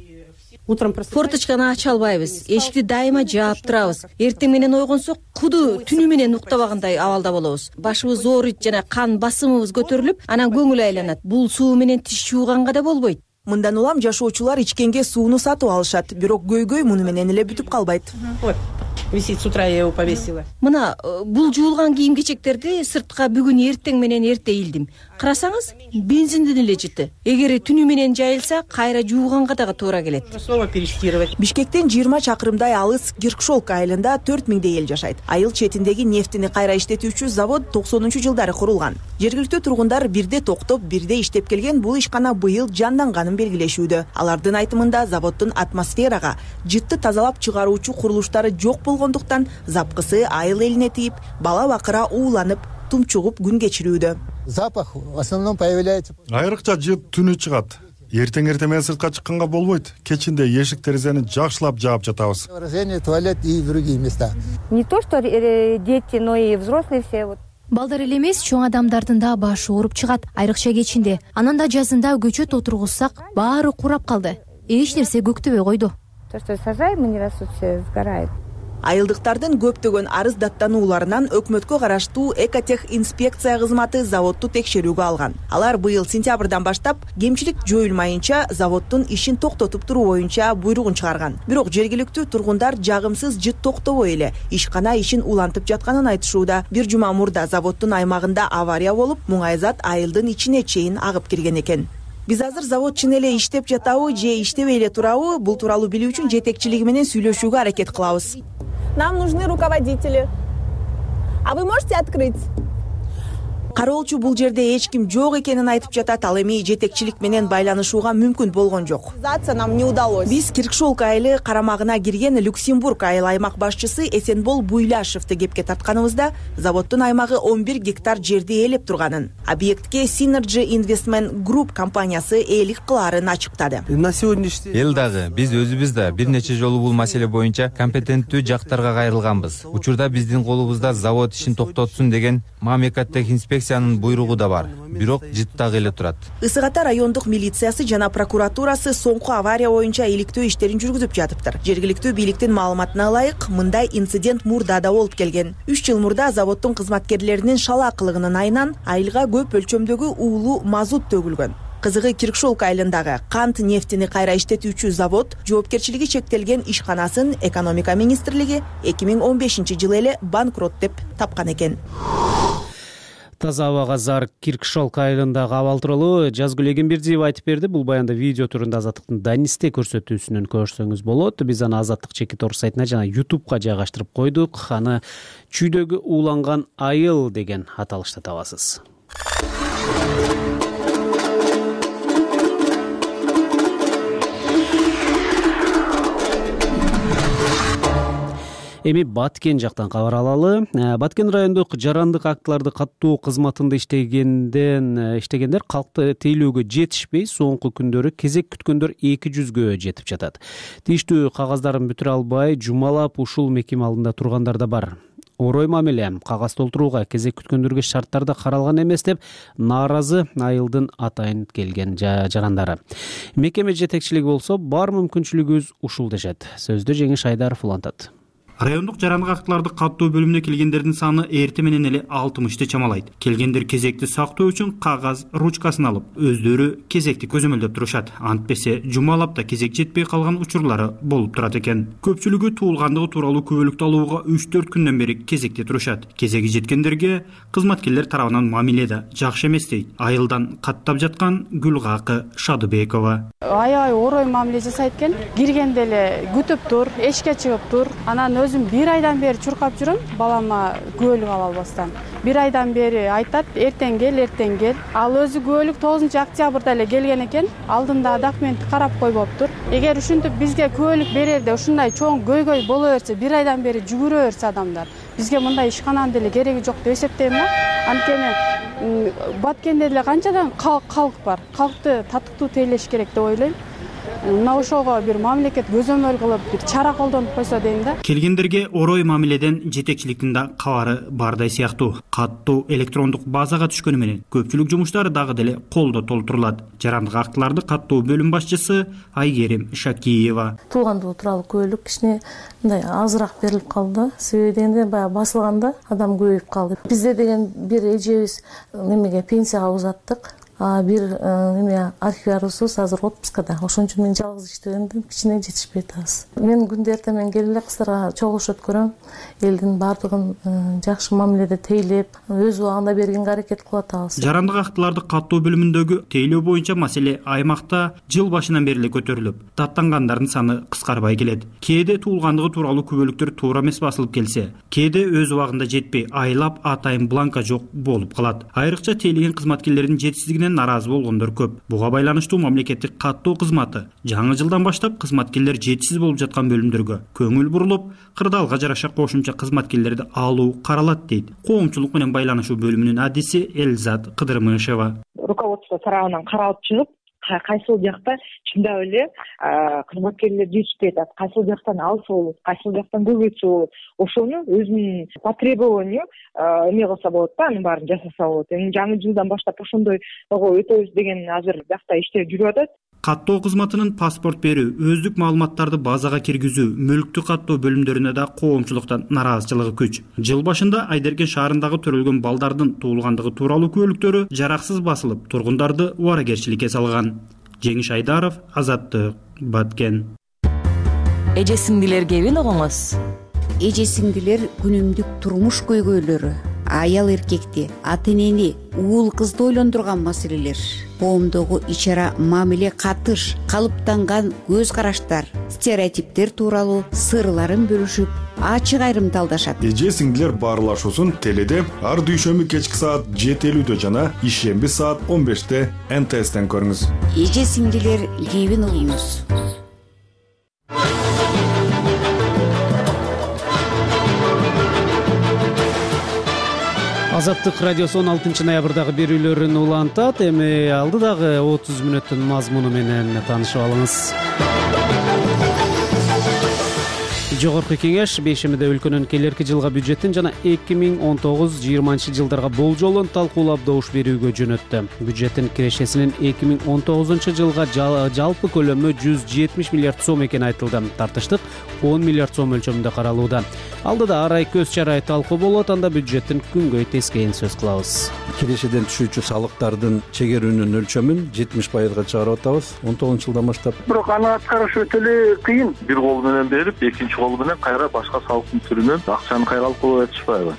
Форточканы ача албайбыз. Эшикти дайыма жаап турабыз. Эртең менен ойгонсок, куду түнү менен уктабагандай абалда болобуз. Башыбыз ооруйт жана кан басымыбыз көтөрүлүп, анан көңүл айланат. Бул суу менен тиш жууганга да болбойт. Мындан улам жашоочулар ичкенге сууну сатып алышат, бирок көйгөй муну менен эле бүтүп калбайт. Висит, с утра я его повесила. Мына, бул жуулган кийим-кечектерди сыртка бүгүн эртең менен эрте илдим. Карасаңыз, бензиндин эле жыты. Эгер түнү менен жайылса, кайра жууганга дагы туура келет. Бишкектен жыйырма чакырымдай алыс Киркшолк айылында төрт миңдей эл жашайт. Айыл четиндеги нефтини кайра иштетүүчү завод токсонунчу жылдары курулган. Жергиликтүү тургундар бирде токтоп, бирде иштеп келген бул ишкана быйыл жанданганын белгилешүүдө. Алардын айтымында заводдун атмосферага жытты тазалап чыгаруучу курулуштары жок болгондуктан запкысы айыл элине тийип, бала бакыра ууланып, тумчугуп күн кечирүүдө. Запах в основном появляется. Айрыкча жыт түнү чыгат. Эртең эртең менен сыртка чыкканга болбойт. Кечинде эшик терезени жакшылап жаап жатабыз. Туалет и другие места. Не то что дети, но и взрослые все вот. Балдар эле эмес, чоң адамдардын да башы ооруп чыгат, айрыкча кечинде. Анан да жазында көчөт отургузсак, баары курап калды. Эч нерсе көктөбөй койду. То, что сажаем, они растут, все сгорает. Айылдыктардын көптөгөн арыз даттанууларынан өкмөткө караштуу Экотех инспекция кызматы заводду текшерүүгө алган. Алар быйыл сентябрдан баштап кемчилик жоюлмайынча заводдун ишин токтотуп туруу боюнча буйругун чыгарган. Бирок жергиликтүү тургундар жагымсыз жыт токтобой эле ишкана ишин улантып жатканын айтышууда. Бир жума мурда заводдун аймагында авария болуп, муңайзат айылдын ичине чейин агып кирген экен. Биз азыр завод чын эле иштеп жатабы же иштебей эле турабы, бул тууралуу билүү үчүн жетекчилиги менен сүйлөшүүгө аракет кылабыз. Нам нужны руководители. А вы можете открыть? Кароолчу бул жерде эч ким жок экенин айтып жатат, ал эми жетекчилик менен байланышууга мүмкүн болгон жок. Нам не удалось. Биз Киркшолк айылы карамагына кирген Люксембург айыл аймак башчысы Эсенбол Буйлашевди кепке тартканыбызда заводдун аймагы он бир гектар жерди ээлеп турганын, объектке Synergy Investment Group компаниясы ээлик кылаарын ачыктады. Эл дагы биз өзүбүз да бир нече жолу бул маселе боюнча компетенттүү жактарга кайрылганбыз. Учурда биздин колубузда завод ишин токтотсун деген мамлекеттик инспекция буйругу да бар, бирок жыт дагы эле турат. Ысык Ата райондук милициясы жана прокуратурасы соңку авария боюнча иликтөө иштерин жүргүзүп жатыптыр. Жергиликтүү бийликтин маалыматына ылайык, мындай инцидент мурда да болуп келген. үч жыл мурда заводдун кызматкерлеринин шала кылыгынын айынан айылга көп өлчөмдөгү уулуу мазут төгүлгөн. Кызыгы Киркшолк айылындагы кант нефтини кайра иштетүүчү завод жоопкерчилиги чектелген ишканасын экономика министрлиги эки миң он бешинчи жылы эле банкрот деп тапкан экен. Таза абага зар Киркшолк айылындагы абал тууралуу Жазгүл Эгембердиева айтып берди. Бул баянда видео түрүндө Азаттыктын Данисте көрсөтүүсүнөн көрсөңүз болот. Биз аны Азаттык Чекит Орус сайтына жана ютубка жайгаштырып койдук. Аны чүйдөгү ууланган айыл деген аталышта табасыз. Эми Баткен жактан кабар алалы. Баткен райондук жарандык актыларды каттоо кызматында иштегенден иштегендер калкты тейлөөгө жетишпей, соңку күндөрү кезек күткөндөр эки жүзгө жетип жатат. Тийиштүү кагаздарын бүтүрө албай, жумалап ушул мекеме алдында тургандар да бар. Орой мамиле кагаз толтурууга кезек күткөндөргө шарттарда каралган эмес деп нааразы айылдын атайын келген жарандары. Мекеме жетекчилиги болсо бар мүмкүнчүлүгүбүз ушул дешет. Сөздү Жеңиш Айдаров улантат. Райондук жарандык актыларды каттоо бөлүмүнө келгендердин саны эрте менен эле алтымышты чамалайт. Келгендер кезекти сактоо үчүн кагаз ручкасын алып, өздөрү кезекти көзөмөлдөп турушат. Антпесе жумалап да кезек жетпей калган учурлары болуп турат экен. Көпчүлүгү туулгандыгы тууралуу күбөлүктү алууга үч төрт күндөн бери кезекте турушат. Кезеги жеткендерге кызматкерлер тарабынан мамиле да жакшы эмес дейт. Айылдан каттап жаткан Гүлгакы Шадыбекова. Аябай орой мамиле жасайт экен. Киргенде эле күтүп тур, эшикке чыгып тур. Анан өзүм бир айдан бери чуркап жүрөм, балама күбөлүк ала албастан. Бир айдан бери айтат, эртең кел, эртең кел. Ал өзү күбөлүк тогузунчу октябрда эле келген экен. Алдында документти карап койбоптур. Эгер ушинтип бизге күбөлүк берерде ушундай чоң көйгөй боло берсе, бир айдан бери жүгүрө берсе адамдар, бизге мындай ишкананын деле кереги жок деп эсептейм да. Анткени Баткенде деле канчадан калк бар. Калкты татыктуу тейлеш керек деп ойлойм. Мына ошого бир мамлекет көзөмөл кылып, бир чара колдонуп койсо дейм да. Келгендерге орой мамиледен жетекчиликтин да кабары бардай сыяктуу. Каттуу электрондук базага түшкөнү менен көпчүлүк жумуштар дагы деле колдо толтурулат. Жарандык актыларды каттоо бөлүм башчысы Айгерим Шакиева. Туулгандыгы тууралуу күбөлүк кичине мындай азыраак берилип калды. Себеби дегенде баягы басылганда адам көбөйүп калды. Бизде деген бир эжебиз немеге пенсияга узаттык. Бир неме архиварыбыз азыр отпускада. Ошон үчүн мен жалгыз иштегенден кичине жетишпей атабыз. Мен күндө эртең келип эле кыздарга чогулуш өткөрөм. Элдин бардыгын жакшы мамиледе тейлеп, өз убагында бергенге аракет кылып атабыз. Жарандык актыларды каттоо бөлүмүндөгү тейлөө боюнча маселе аймакта жыл башынан бери эле көтөрүлүп, даттангандардын саны кыскарбай келет. Кээде туулгандыгы тууралуу күбөлүктөр туура эмес басылып келсе, кээде өз убагында жетпей, айлап атайын бланка жок болуп калат. Айрыкча тейлеген кызматкерлердин жетишсиздигинен наразы болгондор көп. Буга байланыштуу мамлекеттик каттоо кызматы жаңы жылдан баштап кызматкерлер жетишсиз болуп жаткан бөлүмдөргө көңүл бурулуп, кырдаалга жараша кошумча кызматкерлерди алуу каралат дейт коомчулук менен байланышуу бөлүмүнүн адиси Элзат Кыдырмышева. Руководство тарабынан каралып чыгып, кайсыл жакта чындап эле кызматкерлер жетишпей атат, кайсыл жактан алса болот, кайсыл жактан көбөйтсө болот, ошону өзүнүн потребованию эме кылса болот да, анын баарын жасаса болот. Эми жаңы жылдан баштап ошондой өтөбүз деген азыр биякта иштер жүрүп атат. Каттоо кызматынын паспорт берүү, өздүк маалыматтарды базага киргизүү, мүлктү каттоо бөлүмдөрүнө да коомчулуктан нараазычылыгы күч. Жыл башында Айдерген шаарындагы төрөлгөн балдардын туулгандыгы тууралуу күбөлүктөрү жараксыз басылып, тургундарды убаракерчиликке салган. Жеңиш Айдаров, Азаттык, Баткен. Эже сиңдилер кебин угуңуз. Эже сиңдилер күнүмдүк турмуш көйгөйлөрү, аял эркекти, ата энени, уул кызды ойлондурган маселелер, коомдогу ичара мамиле катыш, калыптанган көз караштар, стереотиптер тууралуу сырларын бөлүшүп, ачык айрымдалдашат. Эже сиңдилер баарлашуусун теледе ар дүйшөмбү кечки саат жети элүүдө жана ишемби саат он беште эн тэ эстен көрүңүз. Эже сиңдилер кебин угуңуз. Азаттык радиосу он алтынчы ноябрдагы берүүлөрүн улантат. Эми алдыдагы отуз мүнөттүн мазмуну менен таанышып алыңыз. Жогорку кеңеш бешимиде өлкөнүн келерки жылга бюджетин жана эки миң он тогуз жыйырманчы жылдарга болжолун талкуулап добуш берүүгө жөнөттү. Бюджеттин кирешесинин эки миң он тогузунчу жылга жалпы көлөмү жүз жетимиш миллиард сом экени айтылды. Тартыштык он миллиард сом өлчөмүндө каралууда. Алдыда арай көз чарай талкуу болот, анда бюджеттин күнгөй тескейин сөз кылабыз. Кирешеден түшүүчү салыктардын чегерүүнүн өлчөмүн жетимиш пайызга чыгарып атабыз он тогузунчу жылдан баштап. Бирок аны аткарыш өтө эле кыйын. Бир кол менен берип, экинчи кол менен кайра башка салыктын түрүнөн акчаны кайра алып калып атышпайбы?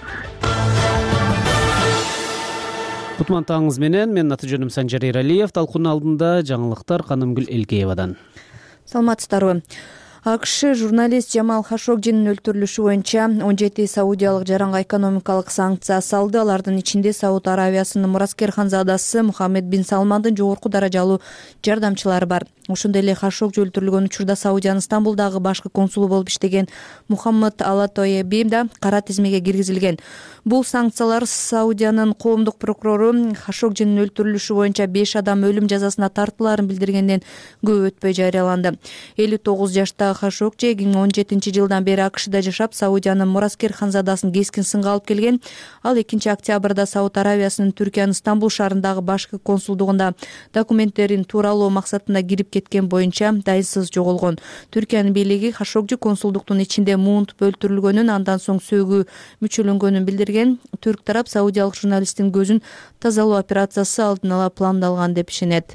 Кутман таңыңыз менен, мен аты жөнүм Санжар Эралиев. Талкуунун алдында жаңылыктар Канымгүл Элкеевадан. Саламатсыздарбы. АКШ журналист Жамал Хашогжинин өлтүрүлүшү боюнча он жети саудиялык жаранга экономикалык санкция салды. Алардын ичинде Сауд Аравиясынын мураскер ханзадасы Мухаммед бин Салмандын жогорку даражалуу жардамчылары бар. Ошондой эле Хашогжи өлтүрүлгөн учурда Саудиянын Стамбулдагы башкы консулу болуп иштеген Мухаммад Алатоеби да кара тизмеге киргизилген. Бул санкциялар Саудиянын коомдук прокурору Хашогжинин өлтүрүлүшү боюнча беш адам өлүм жазасына тартылаарын билдиргенден көп өтпөй жарыяланды. элүү тогуз жаштагы Хашогжи эки миң он жетинчи жылдан бери АКШда жашап, Саудиянын мураскер ханзадасын кескин сынга алып келген. Ал экинчи октябрда Сауд Аравиясынын Түркиянын Стамбул шаарындагы башкы консулдугунда документтерин тууралоо максатында кирип кеткен боюнча дайынсыз жоголгон. Түркиянын бийлиги Хашогжи консулдуктун ичинде муунтуп өлтүрүлгөнүн, андан соң сөөгү мүчөлөнгөнүн билдирген. Түрк тарап саудиялык журналисттин көзүн тазалоо операциясы алдын ала пландалган деп ишенет.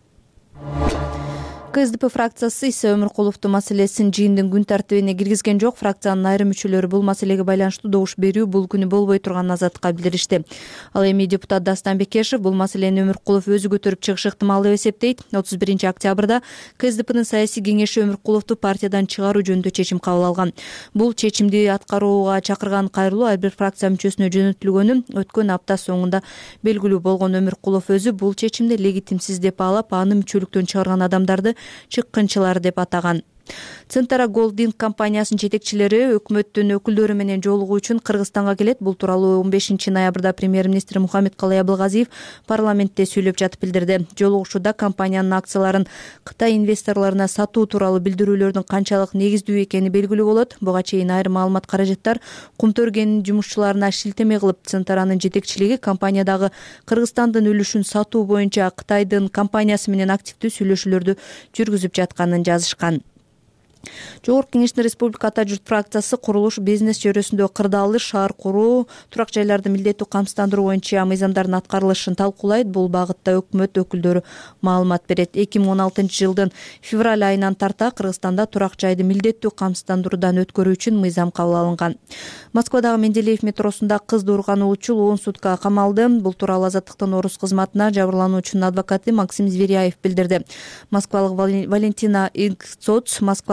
КСДП фракциясы Иса Өмүркуловдун маселесин жыйындын күн тартибине киргизген жок. Фракциянын айрым мүчөлөрү бул маселеге байланыштуу добуш берүү бул күнү болбой турганын Азаттыкка билдиришти. Ал эми депутат Дастан Бекешев бул маселени Өмүркулов өзү көтөрүп чыгышы ыктымал деп эсептейт. отуз биринчи октябрда КСДПнын саясий кеңеши Өмүркуловду партиядан чыгаруу жөнүндө чечим кабыл алган. Бул чечимди аткарууга чакырган кайрылуу ар бир фракция мүчөсүнө жөнөтүлгөнү өткөн апта соңунда белгилүү болгон. Өмүркулов өзү бул чечимди легитимсиз деп алып, аны мүчөлүктөн чыгарган адамдарды чыккынчылар деп атаган. Центра Голдинг компаниясынын жетекчилери өкмөттүн өкүлдөрү менен жолугуу үчүн Кыргызстанга келет. Бул тууралуу он бешинчи ноябрда премьер-министр Мухаммед Калай Абылгазиев парламентте сүйлөп жатып билдирди. Жолугушууда компаниянын акцияларын Кытай инвесторлоруна сатуу тууралуу билдирүүлөрдүн канчалык негиздүү экени белгилүү болот. Буга чейин айрым маалымат каражаттар Кумтөргенин жумушчуларына шилтеме кылып, Центранын жетекчилиги компаниядагы Кыргызстандын үлүшүн сатуу боюнча Кытайдын компаниясы менен активдүү сүйлөшүүлөрдү жүргүзүп жатканын жазышкан. Жогорку кеңештин республика ата журт фракциясы курулуш, бизнес чөйрөсүндө кырдаалыш, шаар куруу, турак жайларды милдеттүү камсыздандыруу боюнча мыйзамдардын аткарылышын талкуулайт. Бул багытта өкмөт өкүлдөрү маалымат берет. эки миң он алтынчы жылдын февраль айынан тарта Кыргызстанда турак жайды милдеттүү камсыздандыруудан өткөрүү үчүн мыйзам кабыл алынган. Москвадагы Менделеев метросунда кызды урган уулчул он суткага камалды. Бул тууралуу Азаттыктын орус кызматына жабырлануучунун адвокаты Максим Зверяев билдирди. Москвалык Валентина Инкцоц Москвалык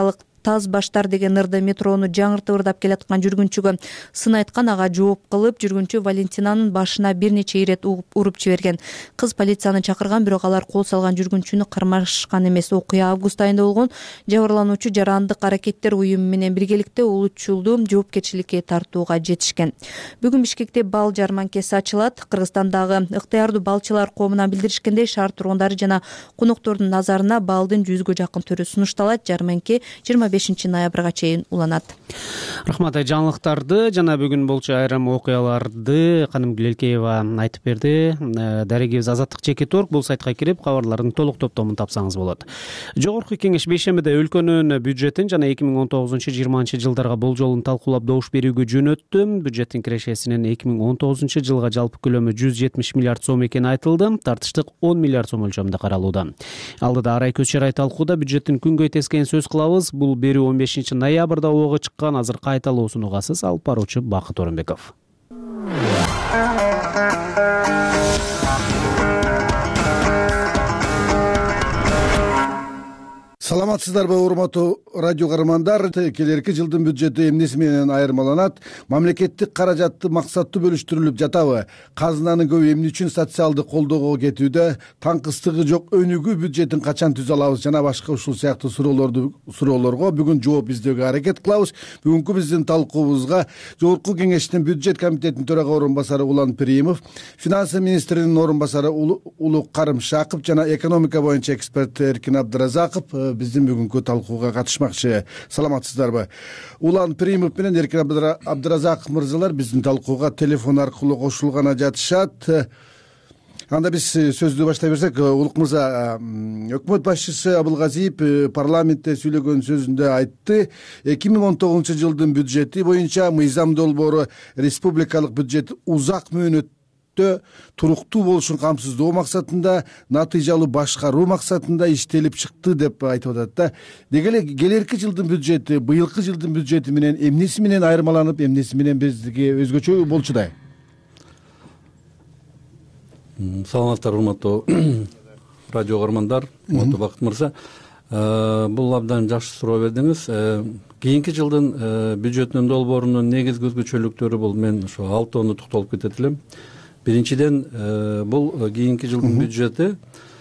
таз баштар деген ырды метрону жаңыртып ырдап келаткан жүргүнчүгө сын айткан, ага жооп кылып жүргүнчү Валентинанын башына бир нече ирет уруп жиберген. Кыз полицияны чакырган, бирок алар кол салган жүргүнчүнү кармашкан эмес. Окуя август айында болгон. Жабырлануучу жарандык аракеттер уюму менен биргеликте улутчулду жоопкерчиликке тартууга жетишкен. Бүгүн Бишкекте бал жарманкеси ачылат. Кыргызстандагы ыктыярдуу балчылар коомунан билдиришкендей, шаар тургундары жана коноктордун назарына балдын жүзгө жакын түрү сунушталат. Жарманке жыйырма бешинчи ноябрга чейин уланат. Рахмат. Жаңылыктарды жана бүгүн болчу айрым окуяларды Каным Гүлелкеева айтып берди. Дарегибиз Азаттык Чекит орг бул сайтка кирип кабарлардын толук топтомун тапсаңыз болот. Жогорку кеңеш бейшембиде өлкөнүн бюджетин жана эки миң он тогузунчу жыйырманчы жылдарга болжолун талкуулап добуш берүүгө жөнөттү. Бюджеттин кирешесинин эки миң он тогузунчу жылга жалпы көлөмү жүз жетимиш миллиард сом экени айтылды. Тартыштык он миллиард сом өлчөмүндө каралууда. Алдыда Арай Көчөрай талкууда бюджеттин күнгөй тескенин сөз кылабыз. Бул берүү он бешинчи ноябрда ого чыккан. Азыр кайталоосун угасыз. Алып баруучу Бакыт Орунбеков. Саламатсыздарбы, урматтуу радио каармандар. Келерки жылдын бюджети эмнеси менен айырмаланат? Мамлекеттик каражатты максаттуу бөлүштүрүлүп жатабы? Казынанын көбү эмне үчүн социалдык колдоого кетүүдө? Таңкыстыгы жок өнүгүү бюджетин качан түзө алабыз? Жана башка ушул сыяктуу суроолорду суроолорго бүгүн жооп издөөгө аракет кылабыз. Бүгүнкү биздин талкуубузга Жогорку кеңештин бюджет комитетинин төрага орун басары Улан Приимов, финансы министринин орун басары Улук Карымшаков жана экономика боюнча эксперт Эркин Абдыразаков биздин бүгүнкү талкууга катышмакчы. Саламатсыздарбы? Улан Приимов менен Эркин Абдыразаков мырзалар биздин талкууга телефон аркылуу кошулганы жатышат. Анда биз сөздү баштай берсек, Улук мырза, өкмөт башчысы Абылгазиев парламентте сүйлөгөн сөзүндө айтты, эки миң он тогузунчу жылдын бюджети боюнча мыйзам долбоору республикалык бюджет узак мөөнөт туруктуу болушун камсыздоо максатында, натыйжалуу башкаруу максатында иштелип чыкты деп айтып атат да. Деги эле келерки жылдын бюджети быйылкы жылдын бюджети менен эмнеси менен айырмаланып, эмнеси менен бизге өзгөчө болчудай? Саламаттар, урматтуу радио каармандар, урматтуу Бакыт мырза. Бул абдан жакшы суроо бердиңиз. Кийинки жылдын бюджетинин долбоорунун негизги өзгөчөлүктөрү бул, мен ошо алтоону токтолуп кетет элем. Биринчиден, бул кийинки жылдын бюджети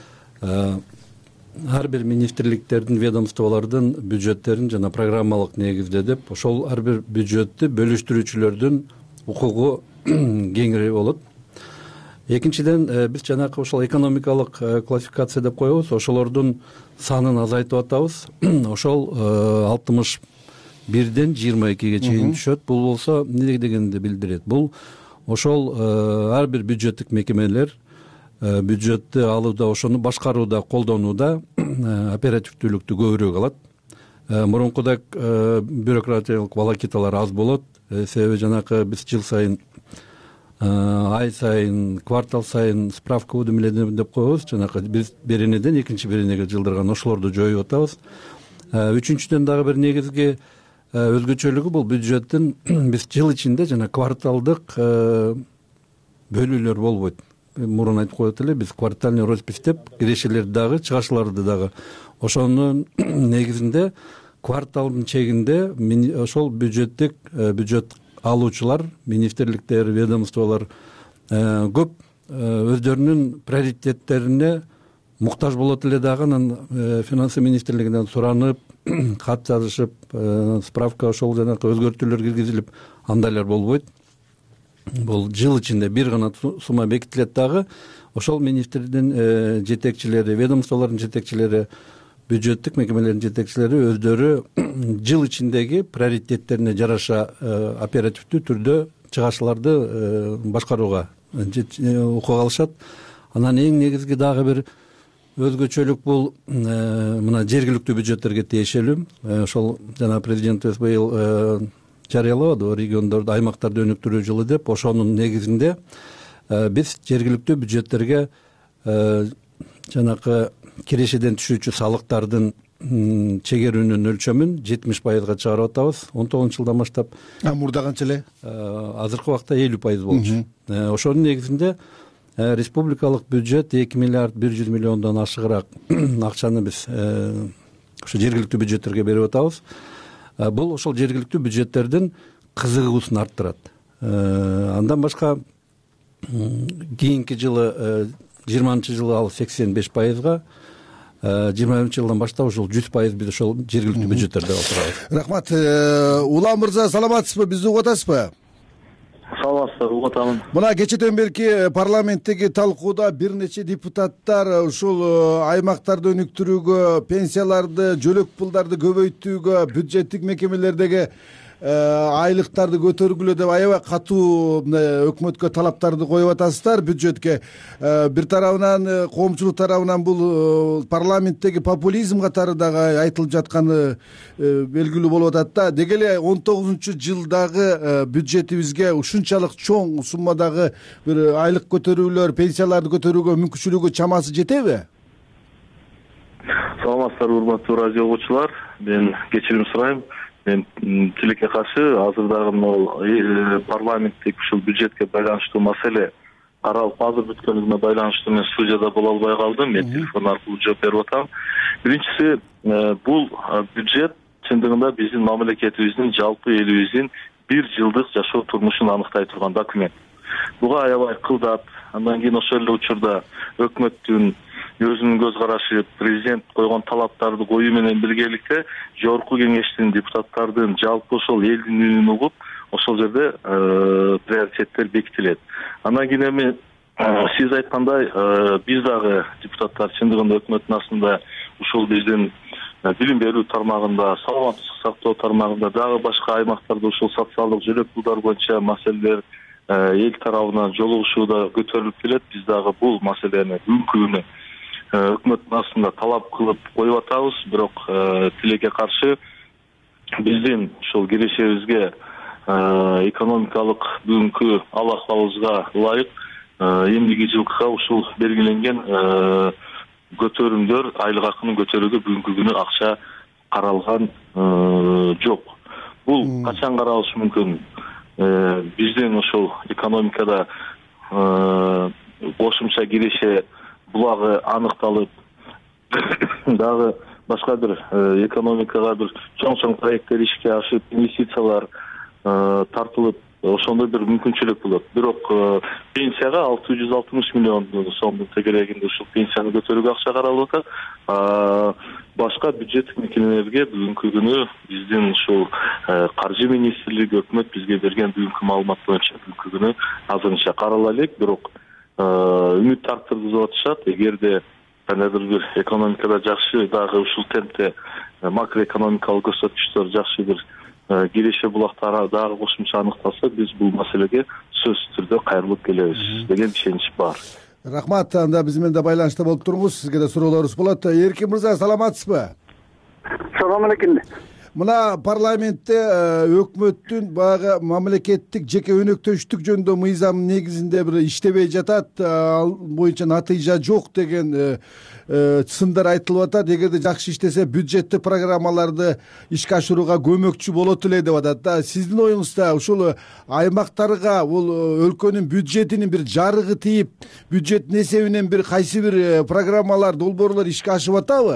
ар бир министрликтердин, ведомстволордун бюджеттерин жана программалык негизде деп, ошол ар бир бюджетти бөлүштүрүүчүлөрдүн укугу кеңири болот. Экинчиден, биз жанакы ошол экономикалык классификация деп коебуз, ошолордун санын азайтып атабыз. Ошол алтымыш бирден жыйырма экиге чейин түшөт. Бул болсо эмне дегенди билдирет? Бул ошол ар бир бюджеттик мекемелер бюджетти алууда, ошону башкарууда, колдонууда оперативдүүлүктү көбүрөөк алат. Мурункудак бюрократиялык волокиталар аз болот. Себеби жанакы биз жыл сайын, ай сайын, квартал сайын справка удумеледим деп коебуз. Жанакы биз бир энеден экинчи бир энеге жылдырган ошолорду жоюп атабыз. Үчүнчүдөн дагы бир негизги өзгөчөлүгү бул бюджеттин биз жыл ичинде жана кварталдык бөлүүлөр болбойт. Мурун айтып коет эле, биз квартальный роспись деп кирешелерди дагы, чыгашыларды дагы ошонун негизинде кварталдын чегинде ошол бюджеттик бюджет алуучулар, министрликтер, ведомстволор көп өздөрүнүн приоритеттерине муктаж болот эле дагы. Анан финансы министрлигинен суранып, кат жазышып, справка ошол жанакы өзгөртүүлөр киргизилип, андайлар болбойт. Бул жыл ичинде бир гана сумма бекитилет дагы. Ошол министрдин жетекчилери, ведомстволордун жетекчилери, бюджеттик мекемелердин жетекчилери өздөрү жыл ичиндеги приоритеттерине жараша оперативдүү түрдө чыгашыларды башкарууга укук алышат. Анан эң негизги дагы бир өзгөчөлүк бул мына жергиликтүү бюджеттерге тиешелүү. Ошол жана президентибиз быйыл жарыялабады, региондорду, аймактарды өнүктүрүү жылы деп. Ошонун негизинде биз жергиликтүү бюджеттерге жанакы кирешеден түшүүчү салыктардын чегерүүнүн өлчөмүн жетимиш пайызга чыгарып атабыз. он тогузунчу жылдан баштап. А мурда канча эле? Азыркы убакта элүү пайыз болчу. Ошонун негизинде республикалык бюджет эки миллиард бир жүз миллиондон ашыгыраак акчаны биз ошо жергиликтүү бюджеттерге берип атабыз. Бул ошол жергиликтүү бюджеттердин кызыгуусун арттырат. Андан башка кийинки жылы жыйырманчы жылы ал сексен беш пайызга, жыйырма биринчи жылдан баштап ушул жүз пайыз биз ошол жергиликтүү бюджеттерде алып турабыз. Рахмат. Улам мырза, саламатсызбы? Бизди угуп атасызбы? Саламатсыздар, угуп атамын. Мына кечеден берки парламенттеги талкууда бир нече депутаттар ушул аймактарды өнүктүрүүгө, пенсияларды, жөлөк пулдарды көбөйтүүгө, бюджеттик мекемелердеги айлыктарды көтөргүлө деп аябай катуу өкмөткө талаптарды коюп атасыздар. Бюджетке бир тарабынан, коомчулук тарабынан бул парламенттеги популизм катары дагы айтылып жатканы белгилүү болуп атат да. Деги эле он тогузунчу жылдагы бюджетибизге ушунчалык чоң суммадагы бир айлык көтөрүүлөр, пенсияларды көтөрүүгө мүмкүнчүлүгү чамасы жетеби? Саламатсыздар, урматтуу радио угуучулар. Мен кечирим сурайм. Мен тилекке каршы азыр дагы могул парламенттик ушул бюджетке байланыштуу маселе каралып азыр бүткөнүнө байланыштуу мен студияда боло албай калдым. Мен телефон аркылуу жооп берип атам. Биринчиси, бул бюджет чындыгында биздин мамлекетибиздин, жалпы элибиздин бир жылдык жашоо турмушун аныктай турган документ. Буга аябай кылдат. Андан кийин ошол эле учурда өкмөттүн өзүнүн көз карашы, президент койгон талаптарды коюу менен биргеликте жогорку кеңештин депутаттардын жалпы ошол элдин үнүн угуп, ошол жерде приоритеттер бекитилет. Андан кийин эми сиз айткандай, биз дагы депутаттар чындыгында өкмөттүн астында ушул биздин билим берүү тармагында, саламаттык сактоо тармагында, дагы башка аймактарда ушул социалдык жөлөк пулдар боюнча маселелер эл тарабынан жолугушууда көтөрүлүп келет. Биз дагы бул маселени бүгүнкү күнү өкмөттүн астында талап кылып коюп атабыз. Бирок тилекке каршы биздин ушул кирешебизге, экономикалык бүгүнкү ал акыбалыбызга ылайык эмдиги жылкыга ушул белгиленген көтөрүмдөр, айлык акынын көтөрүүгө бүгүнкү күнү акча каралган жок. Бул качан каралышы мүмкүн? Биздин ушул экономикада кошумча киреше булагы аныкталып, дагы башка бир экономикага бир чоң-чоң проекттер ишке ашып, инвестициялар тартылып, ошондой бир мүмкүнчүлүк болот. Бирок пенсияга алты жүз алтымыш миллион сомдун тегерегинде ушул пенсияны көтөрүүгө акча каралып атат. Башка бюджеттик мекемелерге бүгүнкү күнү биздин ушул каржы министрлиги, өкмөт бизге берген бүгүнкү маалымат боюнча бүгүнкү күнү азырынча карала элек. Бирок үмүт арттыргызып атышат. Эгерде кандайдыр бир экономикада жакшы, дагы ушул темпте макроэкономикалык көрсөткүчтөр жакшы бир киреше булактары дагы кошумча аныкталса, биз бул маселеге сөзсүз түрдө кайрылып келебиз деген ишенич бар. Рахмат. Анда биз менен да байланышта болуп туруңуз. Сизге да суроолорубуз болот. Эркин мырза, саламатсызбы? Салам алейкум. Мына парламентте өкмөттүн баягы мамлекеттик жеке өнөктөштүк жөнүндө мыйзам негизинде бир иштебей жатат, ал боюнча натыйжа жок деген сындар айтылып атат. Эгерде жакшы иштесе бюджеттик программаларды ишке ашырууга көмөкчү болот эле деп атат да. Сиздин оюңузда ушул аймактарга бул өлкөнүн бюджетинин бир жарыгы тийип, бюджеттин эсебинен бир кайсы бир программалар, долбоорлор ишке ашып атабы?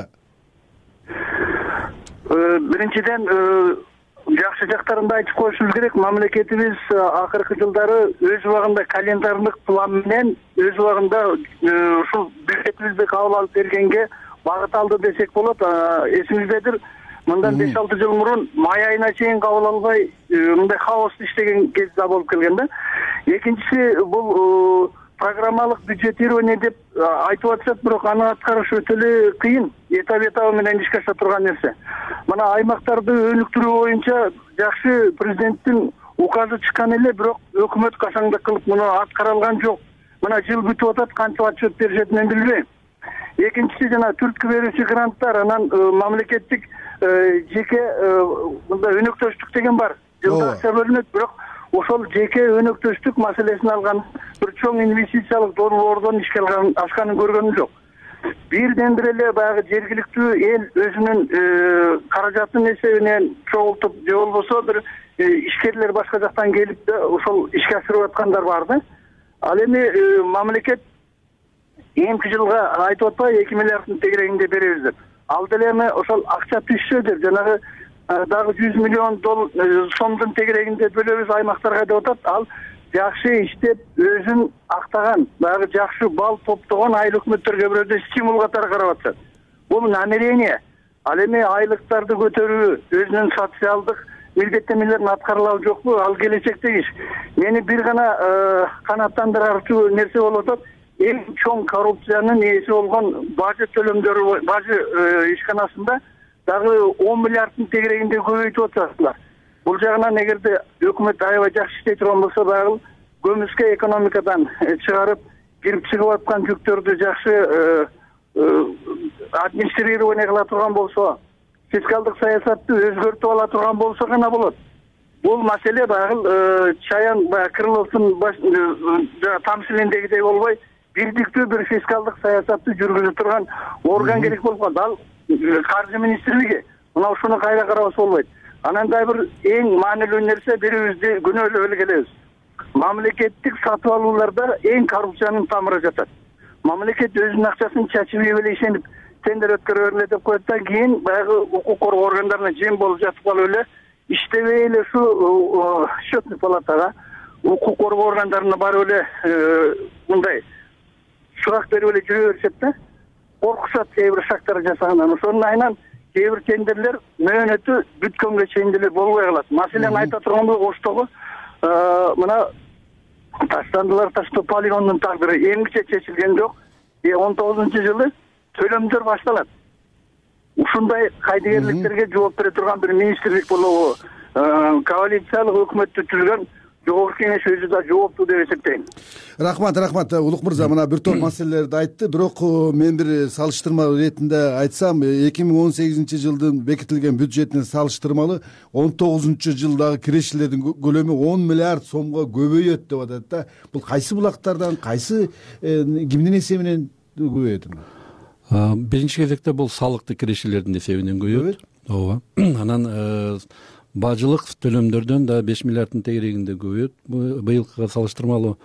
Биринчиден жакшы жактарын да айтып коюшубуз керек. Мамлекетибиз акыркы жылдары өз убагында календардык план менен өз убагында ушул бюджетибизди кабыл алып бергенге багыт алды десек болот. Эсиңиздедир, мындан беш алты жыл мурун май айына чейин кабыл албай мындай хаосто иштеген кез да болуп келген да. Экинчиси, бул программалык бюджетирование деп айтып атышат, бирок аны аткарыш өтө эле кыйын, этап-этабы менен ишке аша турган нерсе. Мына аймактарды өнүктүрүү боюнча жакшы президенттин указы чыккан эле, бирок өкмөт кашаңдык кылып муну аткара алган жок. Мына жыл бүтүп атат, кантип отчет беришетин мен билбейм. Экинчиси, жана түрткү берүүчү гранттар, анан мамлекеттик жеке мындай өнөктөштүк деген бар. Жылда акча бөлүнөт, бирок ошол жеке өнөктөштүк маселесин алган бир чоң инвестициялык долбоордон ишке ашканын көргөнүм жок. Бирден бир эле баягы жергиликтүү эл өзүнүн каражатын эсебинен чогултуп, же болбосо бир ишкерлер башка жактан келип ошол ишке ашырып аткандар бар да. Ал эми мамлекет эмки жылга айтып атпайбы эки миллиарддын тегерегинде беребиз деп. ал деле эми ошол акча түшсө деп жанагы дагы жүз миллион сомдун тегерегинде бөлөбүз аймактарга деп атат. Ал жакшы иштеп өзүн актаган, баягы жакшы бал топтогон айыл өкмөттөргө бирөөдө стимул катары карап атышат. Бул намерение. Ал эми айлыктарды көтөрүү, өзүнүн социалдык милдеттенмелерин аткарылабы жокпу, ал келечектеги иш. Мени бир гана канааттандырарчу нерсе болуп атат. Эң чоң коррупциянын ээси болгон бажы төлөмдөрү, бажы ишканасында дагы он миллиарддын тегерегинде көбөйтүп атасыздар. Бул жагынан эгерде өкмөт аябай жакшы иштей турган болсо, дагы көмүскө экономикадан чыгарып, кирип чыгып аткан жүктөрдү жакшы администрирование кыла турган болсо, фискалдык саясатты өзгөртүп ала турган болсо гана болот. Бул маселе баягы Чаян баягы Крыловдун тамсилиндегидей болбой, бирдиктүү бир фискалдык саясатты жүргүзүп турган орган керек болуп калды. Ал каржы министрлиги. Мына ушуну кайра карабаса болбойт. Анан да бир эң маанилүү нерсе, бирибизди күнөөлөп эле келебиз. Мамлекеттик сатып алууларда эң коррупциянын тамыры жатат. Мамлекет өзүнүн акчасын чачып эле ишенип тендер өткөрө берле деп коет да, кийин баягы укук коргоо органдарына жем болуп жатып калып эле, иштебей эле ушу счетный палатага, укук коргоо органдарына барып эле мындай сурак берип эле жүрө беришет да. Коркушат кээ бир шактар жасагандан. Ошонун айынан кээ бир тендерлер мөөнөтү бүткөнгө чейин деле болбой калат. Маселени айта турган болсок, Оштогу мына Таштандылар Таштоо полигонунун тагдыры эмгиче чечилген жок. он тогузунчу жылы төлөмдөр башталат. Ушундай кайдыгерликтерге жооп бере турган бир министрлик болобу, коалициялык өкмөттү түзгөн жогорку кеңеш өзү да жооптуу деп эсептейм. Рахмат, рахмат. Улук мырза мына бир топ маселелерди айтты, бирок мен бир салыштырма иретинде айтсам, эки миң он сегизинчи жылдын бекитилген бюджетине салыштырмалуу он тогузунчу жылдагы кирешилердин көлөмү он миллиард сомго көбөйөт деп атат да. Бул кайсы булактардан, кайсы кимдин эсебинен көбөйөт? Биринчи кезекте бул салыктык кирешилердин эсебинен көбөйөт. Ооба. Анан бажылык төлөмдөрдөн да беш миллиарддын тегерегинде көбөйөт. Быйылкыга салыштырмалуу.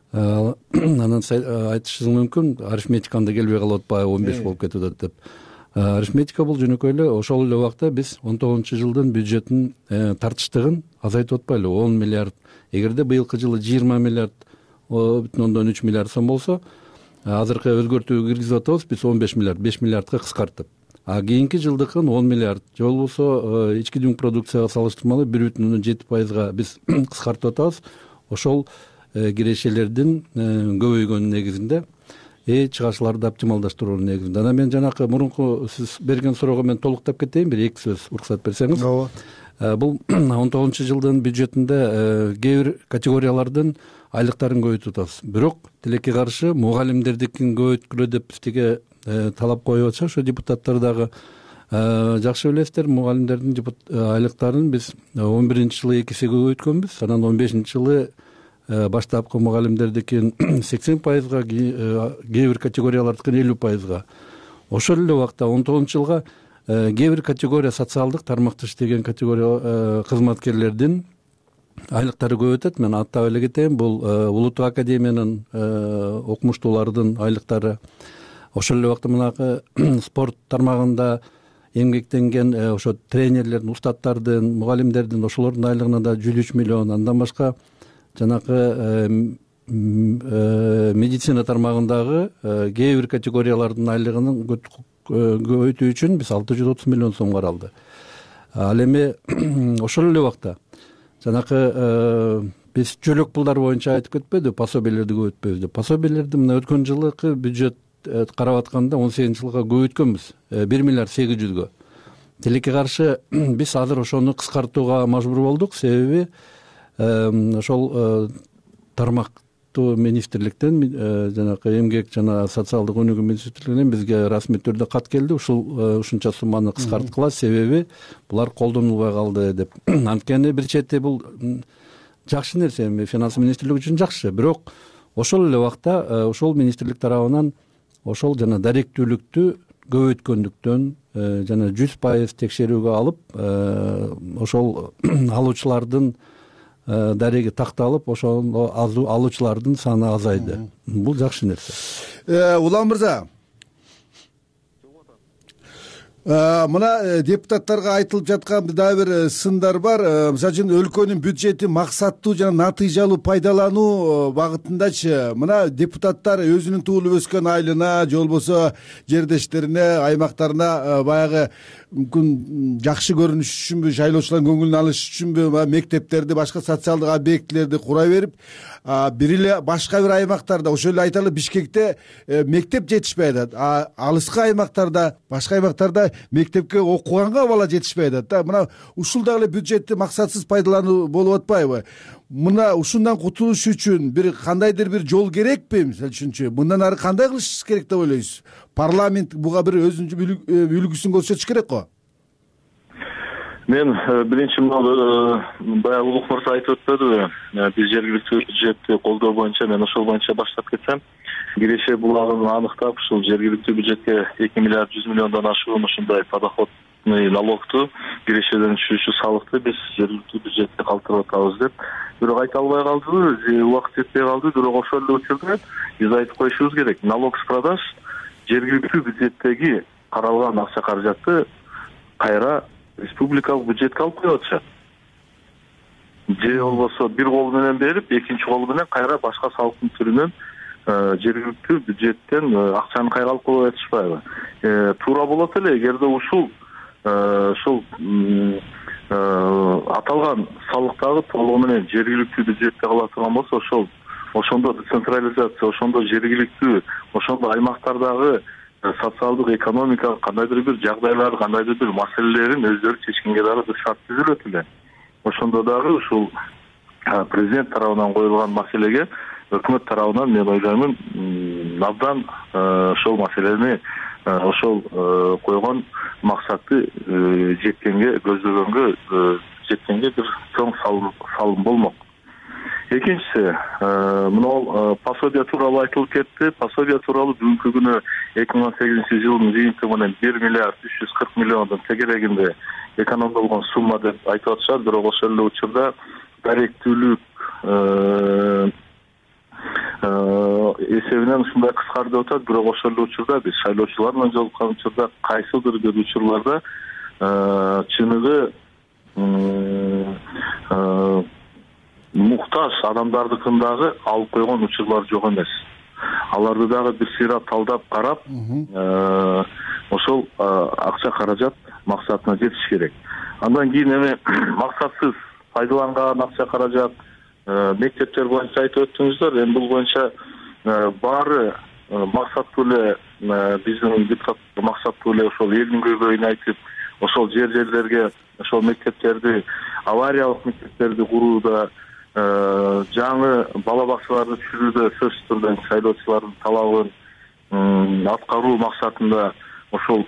Анан айтышыңыз мүмкүн, арифметикамда келбей калып атпайбы, он беш болуп кетип атат деп. Арифметика бул жөнөкөй эле ошол эле убакта биз он тогузунчу жылдын бюджетин тартыштыгын азайтып атпайлы, он миллиард. Эгерде быйылкы жылы жыйырма миллиард бүтүн ондон үч миллиард сом болсо, азыркы өзгөртүүгө киргизип атабыз биз он беш миллиард, беш миллиардка кыскарттык. А кийинки жылдыкын он миллиард, же болбосо ички дүң продукцияга салыштырмалуу бир бүтүн ондон жети пайызга биз кыскартып атабыз. Ошол кирешелердин көбөйгөнүн негизинде и чыгашууларды оптималдаштыруунун негизинде. Анан мен жанакы мурунку сиз берген суроого мен толуктап кетейин, бир эки сөз уруксат берсеңиз. Ооба. Бул он тогузунчу жылдын бюджетинде кээ бир категориялардын айлыктарын көбөйтүп атабыз. Бирок тилекке каршы мугалимдердикин көбөйткүлө деп бизге талап коюп атышат. Ошо депутаттар дагы жакшы билесиздер, мугалимдердин айлыктарын биз он биринчи жылы эки эсе көбөйткөнбүз. Анан он бешинчи жылы баштапкы мугалимдердикин сексен пайызга, кээ бир категориялардыкын элүү пайызга. Ошол эле убакта он тогузунчу жылга кээ бир категория социалдык тармакта иштеген категория кызматкерлердин айлыктары көбөйтөт. Мен аттап эле кетейин, бул улуттук академиянын окумуштуулардын айлыктары. Ошол эле убакта мынакы спорт тармагында эмгектенген ошо тренерлердин, устаттардын, мугалимдердин ошолордун айлыгына да жүз үч миллион. Андан башка жанакы медицина тармагындагы кээ бир категориялардын айлыгынын көбөйтүү үчүн биз алты жүз отуз миллион сом каралды. Ал эми ошол эле убакта жанакы биз жөлөк пулдар боюнча айтып кетпедиби, пособиялерди көбөйтпөйбүз деп. Пособиялерди мына өткөн жылкы бюджет карап атканда он сегизинчи жылга көбөйткөнбүз, бир миллиард сегиз жүзгө. Тилекке каршы биз азыр ошону кыскартууга мажбур болдук, себеби ошол тармактуу министрликтен, жанакы эмгек жана социалдык өнүгүү министрлигинен бизге расмий түрдө кат келди. Ушул ушунча сумманы кыскарткыла, себеби булар колдонулбай калды деп. Анткени бир чети бул жакшы нерсе, эми финанс министрлиги үчүн жакшы, бирок ошол эле убакта ошол министрлик тарабынан ошол жана даректүүлүктү көбөйткөндүктөн жана жүз пайыз текшерүүгө алып, ошол алуучулардын дареги такталып, ошол алуучулардын саны азайды. Бул жакшы нерсе. Улан мырза, мына депутаттарга айтылып жаткан дагы бир сындар бар. Мисалы үчүн өлкөнүн бюджетин максаттуу жана натыйжалуу пайдалануу багытындачы мына депутаттар өзүнүн туулуп өскөн айылына же болбосо жердештерине, аймактарына баягы мүмкүн жакшы көрүнүш үчүнбү, шайлоочулардын көңүлүн алыш үчүнбү мектептерди, башка социалдык объектилерди кура берип, бир эле башка бир аймактарда, ошол эле айталы Бишкекте мектеп жетишпей атат, алыскы аймактарда, башка аймактарда мектепке окуганга бала жетишпей атат да. Мына ушул дагы эле бюджетти максатсыз пайдалануу болуп атпайбы? Мына ушундан кутулуш үчүн бир кандайдыр бир жол керекпи? Мисалы үчүнчү мындан ары кандай кылыш керек деп ойлойсуз? Парламент буга бир өзүнүн үлгүсүн көрсөтүш керек го. Мен биринчи баягы Улук мырза айтып өтпөдүбү? Биз жергиликтүү бюджетти колдоо боюнча мен ошол боюнча баштап кетсем, Киреше булагын аныктап, ушул жергиликтүү бюджетке эки миллиард жүз миллиондон ашуун ушундай подоходный налогту, Кирешеден түшүүчү салыкты биз жергиликтүү бюджетке калтырып атабыз деп бирок айта албай калдыбы, убакыт жетпей калды. Бирок ошол эле учурда биз айтып коюшубуз керек. Налог с продаж жергиликтүү бюджеттеги каралган акча каражатты кайра республикалык бюджетке алып коюп атышат. Же болбосо бир кол менен берип, экинчи кол менен кайра башка салыктын түрүнөн жергиликтүү бюджеттен акчаны кайра алып коюп атышпайбы? Туура болот эле эгерде ушул ушул аталган салыктагы толугу менен жергиликтүү бюджетте кала турган болсо, ошол ошондо децентрализация, ошондо жергиликтүү, ошондо аймактардагы социалдык, экономикалык кандайдыр бир жагдайлар, кандайдыр бир маселелерин өздөрү чечкенге дагы бир шарт түзүлөт эле. Ошондо дагы ушул президент тарабынан коюлган маселеге өкмөт тарабынан мен ойлоймун абдан ошол маселени, ошол койгон максатты жеткенге, көздөгөнгө жеткенге бир чоң салым болмок. Экинчиси, мына пособия тууралуу айтылып кетти. Пособия тууралуу бүгүнкү күнү эки миң он сегизинчи жылдын жыйынтыгы менен бир миллиард үч жүз кырк миллиондун тегерегинде экономдолгон сумма деп айтып атышат. Бирок ошол эле учурда даректүүлүк эсебинен ушундай кыскарды деп атат. Бирок ошол эле учурда биз шайлоочулар менен жолуккан учурда кайсыдыр бир учурларда чыныгы муктаж адамдардыкын дагы алып койгон учурлар жок эмес. Аларды дагы бир сыйрап талдап карап, ошол акча каражат максатына жетиш керек. Андан кийин эми максатсыз пайдаланган акча каражат, мектептер боюнча айтып өттүңүздөр. Эми бул боюнча баары максаттуу эле биздин депутаттар максаттуу эле ошол элдин көйгөйүн айтып, ошол жер жерлерге ошол мектептерди, авариялык мектептерди курууда, жаңы бала бакчаларды түзүүдө сөзсүз түрдө шайлоочулардын талабын аткаруу максатында ошол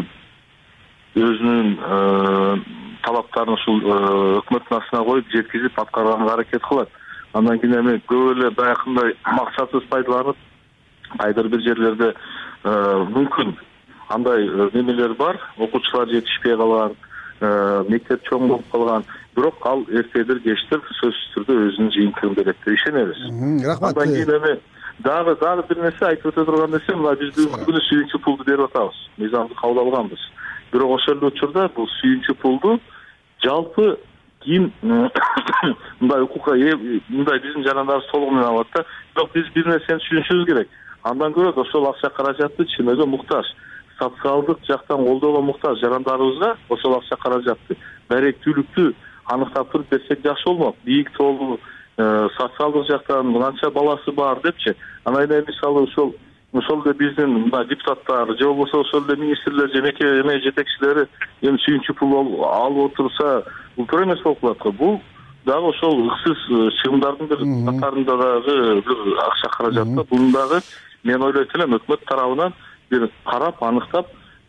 өзүнүн талаптарын ушул өкмөттүн астына коюп жеткизип аткарганга аракет кылат. Андан кийин эми көп эле баягындай максатсыз пайдаланып, кайдыр бир жерлерде мүмкүн андай немелер бар, окуучулар жетишпей калган, мектеп чоң болуп калган, бирок ал эртедир кечтир сөзсүз түрдө өзүнүн жыйынтыгын берет деп ишенебиз. Рахмат. Андан кийин эми дагы дагы бир нерсе айтып өтө турган нерсе, мына биз бүгүн сүйүнчү пулду берип атабыз, мыйзамды кабыл алганбыз. Бирок ошол эле учурда бул сүйүнчү пулду жалпы кийин мындай укукка мындай биздин жарандарыбыз толугу менен алат да. Бирок биз бир нерсени түшүнүшүбүз керек. Андан көрө ошол акча каражатты чыныгы муктаж, социалдык жактан колдоого муктаж жарандарыбызга ошол акча каражатты даректүүлүктү аныктап туруп берсек жакшы болмок. Бийик тоолуу социалдык жактан канча баласы бар депчи. Анан эми мисалы ошол ошол эле биздин мына депутаттар же болбосо ошол эле министрлер же мекеме жетекчилери эми сүйүнчү пул алып отурса, бул туура эмес болуп калат го. Бул дагы ошол ыксыз чыгымдардын бир катарында дагы бир акча каражат да. Буну дагы мен ойлойт элем өкмөт тарабынан бир карап, аныктап,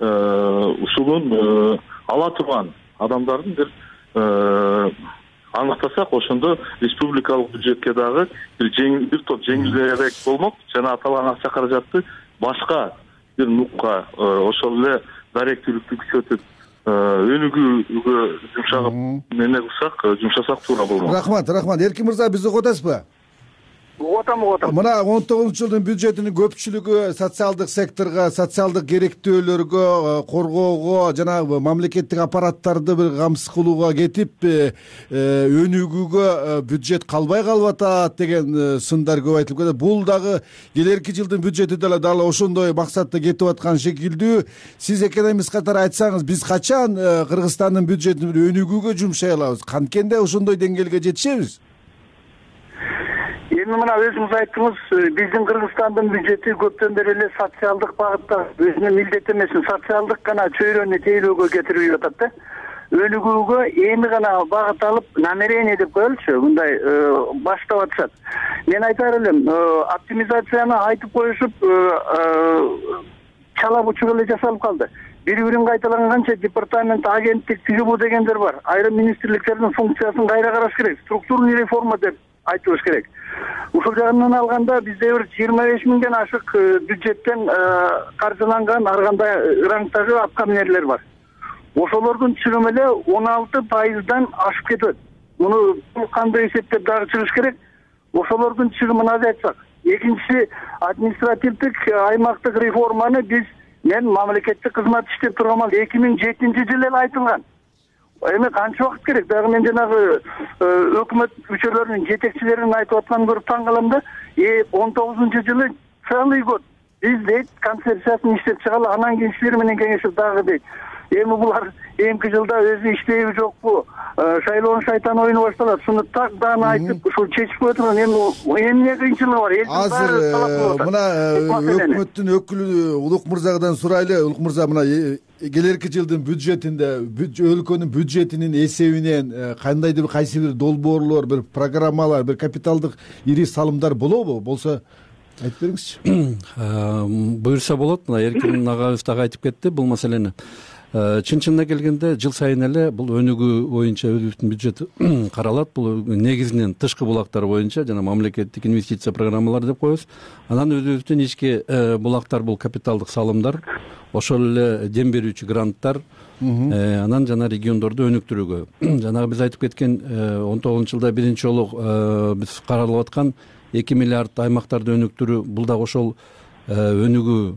ушунун ала турган адамдардын бир аныктасак, ошондо республикалык бюджетке дагы бир жеңил бир топ жеңилдерээк болмок. Жана аталган акча каражатты башка бир нукка, ошол эле даректүүлүктү күчөтүп, өнүгүүгө жумшагып эмне кылсак, жумшасак туура болмок. Рахмат, рахмат. Эркин мырза, бизди угуп атасызбы? угуп атам угуп атам мына он тогузунчу жылдын бюджетинин көпчүлүгү социалдык секторго, социалдык керектөөлөргө, коргоого, жанагы мамлекеттик аппараттарды бир камсыз кылууга кетип, өнүгүүгө бюджет калбай калып атат деген сындар көп айтылып кетет. Бул дагы келерки жылдын бюджети деле дал ошондой максатта кетип аткан шекилдүү. Сиз экономист катары айтсаңыз, биз качан Кыргызстандын бюджетин бир өнүгүүгө жумшай алабыз? Канткенде ошондой деңгээлге жетишебиз? Эми мына өзүңүз айттыңыз, биздин Кыргызстандын бюджети көптөн бери эле социалдык багытта өзүнүн милдет эмесин социалдык гана чөйрөнү тейлөөгө кетирип атат да. Өнүгүүгө эми гана багыт алып, намерение деп коелучу, мындай баштап атышат. Мен айтар элем, оптимизацияны айтып коюшуп, чала бучук эле жасалып калды. Бири-бирин кайталанганча департамент, агенттик, тигибу дегендер бар. Айрым министрликтердин функциясын кайра караш керек. Структурный реформа деп айтыбыз керек. Ушул жагынан алганда бизде бир жыйырма беш миңден ашык бюджеттен каржыланган ар кандай рангдагы аткаминерлер бар. Ошолордун чыгымы эле он алты пайыздан ашып кетет. Муну кандай эсептеп дагы чыгыш керек? Ошолордун чыгымын азайтсак. Экинчиси, административдик аймактык реформаны биз мен мамлекеттик кызмат иштеп турган эки миң жетинчи жылы эле айтылган. Эми канча убакыт керек? Дагы мен жанагы өкмөт мүчөлөрүнүн жетекчилерин айтып атканын көрүп таң калам да. он тогузунчу жылы целый год биз дейт концепциясын иштеп чыгалы, анан кийин силер менен кеңешип дагы дейт. Эми булар эмки жылда өзү иштейби жокпу? Шайлоон шайтан оюну башталат. Шуну так даана айтып, ушул чечип кое турган эми эмне кыйынчылыгы бар? Азыр мына өкмөттүн өкүлү Улук мырзадан сурайлы. Улук мырза, мына келерки жылдын бюджетинде өлкөнүн бюджетинин эсебинен кандайдыр кайсы бир долбоорлор, бир программалар, бир капиталдык ири салымдар болобу? Болсо айтып бериңизчи. Буюрса болот. Мына Эркин агабыз дагы айтып кетти бул маселени. Чын чынына келгенде жыл сайын эле бул өнүгүү боюнча өзүбүздүн бюджет каралат. Бул негизинен тышкы булактар боюнча жана мамлекеттик инвестиция программалары деп коебуз. Анан өзүбүздүн ички булактар бул капиталдык салымдар, ошол эле дем берүүчү гранттар, анан жана региондорду өнүктүрүүгө. Жанагы биз айтып кеткен он тогузунчу жылда биринчи жолу биз каралып аткан эки миллиард аймактарды өнүктүрүү, бул дагы ошол өнүгүү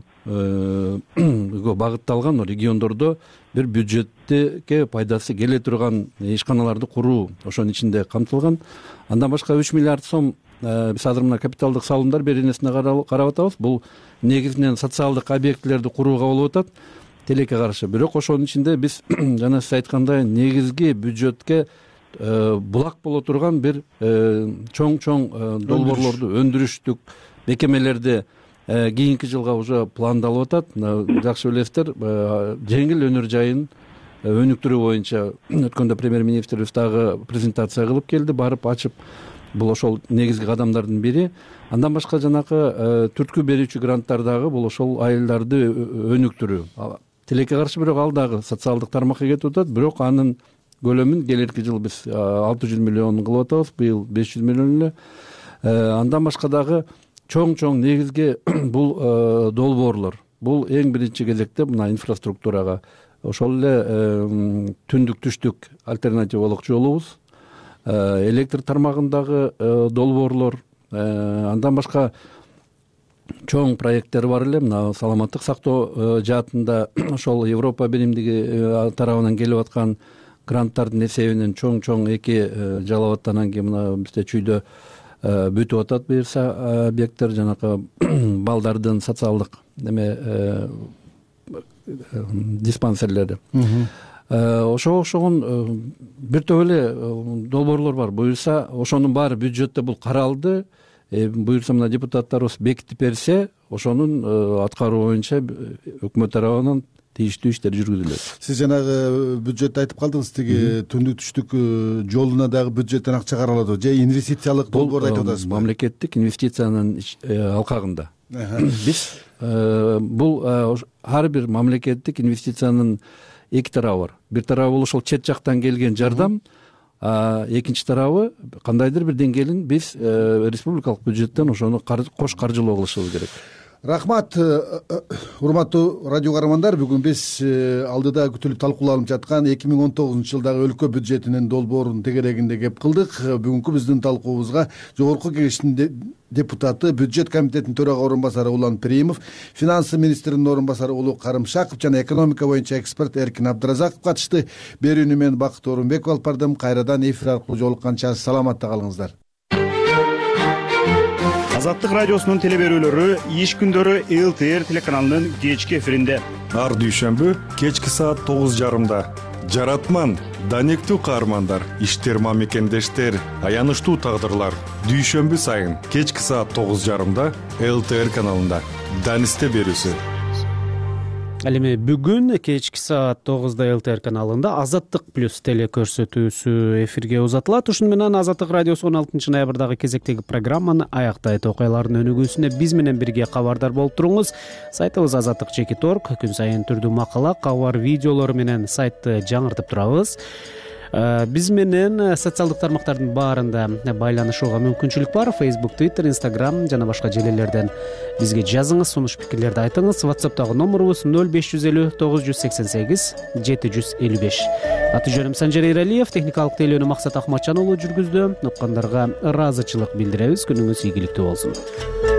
багытталган. Региондордо бир бюджетке пайдасы келе турган ишканаларды куруу ошонун ичинде камтылган. Андан башка үч миллиард сом биз азыр мына капиталдык салымдар беренесине карап атабыз. Бул негизинен социалдык объектилерди курууга болуп атат, тилекке каршы. Бирок ошонун ичинде биз жана сиз айткандай негизги бюджетке булак боло турган бир чоң-чоң долбоорлорду, өндүрүштүк мекемелерди кийинки жылга уже пландалып атат. Жакшы билесиздер, жеңил өнөр жайын өнүктүрүү боюнча өткөндө премьер-министрибиз дагы презентация кылып келди, барып ачып. Бул ошол негизги кадамдардын бири. Андан башка жанакы түрткү берүүчү гранттар дагы бул ошол айылдарды өнүктүрүү. Тилекке каршы, бирок ал дагы социалдык тармакка кетип атат. Бирок анын көлөмүн келерки жылы биз алты жүз миллион кылып атабыз, быйыл беш жүз миллион эле. Андан башка дагы чоң-чоң негизги бул долбоорлор. Бул эң биринчи кезекте мына инфраструктурага, ошол эле түндүк түштүк альтернативалык жолубуз, электр тармагындагы долбоорлор, андан башка чоң проекттер бар эле. Мына саламаттык сактоо жаатында ошол Европа биримдиги тарабынан келип аткан гранттардын эсебинен чоң-чоң эки жалават, анан кийин мына бизде чүйдө бүтүп атат буюрса объекттер, жанакы балдардын социалдык эме диспансерлери. Ошого окшогон бир топ эле долбоорлор бар. Буюрса ошонун баары бюджетте бул каралды. Буюрса мына депутаттарыбыз бекитип берсе, ошонун аткаруу боюнча өкмөт тарабынан тийиштүү иштер жүргүзүлөт. Сиз жанагы бюджетти айтып калдыңыз, тиги түндүк түштүк жолуна дагы бюджеттен акча каралат же инвестициялык долбоор айтып атасызбы? Мамлекеттик инвестициянын алкагында. Биз бул ар бир мамлекеттик инвестициянын эки тарабы бар. Бир тарабы бул ошол чет жактан келген жардам, экинчи тарабы кандайдыр бир деңгээлин биз республикалык бюджеттен ошону кош каржылоо кылышыбыз керек. рахмат. Урматтуу радио каармандар, бүгүн биз алдыда күтүлүп талкууланып жаткан эки миң он тогузунчу жылдагы өлкө бюджетинин долбоорун тегерегинде кеп кылдык. Бүгүнкү биздин талкуубузга Жогорку Кеңештин депутаты, бюджет комитетинин төрага орун басары Улан Пиримов, финансы министринин орун басары Улук Карымшаков жана экономика боюнча эксперт Эркин Абдыразаков катышты. Берүүнү мен Бакыт Орунбеков алып бардым. Кайрадан эфир аркылуу жолукканча саламатта калыңыздар. Азаттык радиосунун теле берүүлөрү иш күндөрү эл тэ эр телеканалынын кечки эфиринде. Ар дүйшөмбү кечки саат тогуз жарымда. Жаратман, данектүү каармандар, иштер мамекендештер, аянычтуу тагдырлар. Дүйшөмбү сайын кечки саат тогуз жарымда эл тэ эр каналында. Данисте берүүсү. Ал эми бүгүн кечки саат тогузда эл тэ эр каналында Азаттык плюс телекөрсөтүүсү эфирге узатылат. Ушуну менен Азаттык радиосу он алтынчы ноябрдагы кезектеги программаны аяктайт. Окуялардын өнүгүүсүнө биз менен бирге кабардар болуп туруңуз. Сайтыбыз азаттык чекит точка орг, күн сайын түрдүү макала, кабар, видеолор менен сайтты жаңыртып турабыз. Биз менен социалдык тармактардын баарында байланышууга мүмкүнчүлүк бар. Facebook, Twitter, Instagram жана башка желелерден бизге жазыңыз, сунуш пикирлерди айтыңыз. WhatsApp'тагы номурубуз ноль беш жүз элүү тогуз жүз сексен сегиз жети жүз элүү беш. Аты жөнүм Санжар Эралиев, техникалык тейлөөнү Максат Акматжан уулу жүргүздү. Уккандарга ыраазычылык билдиребиз. Күнүңүз ийгиликтүү болсун.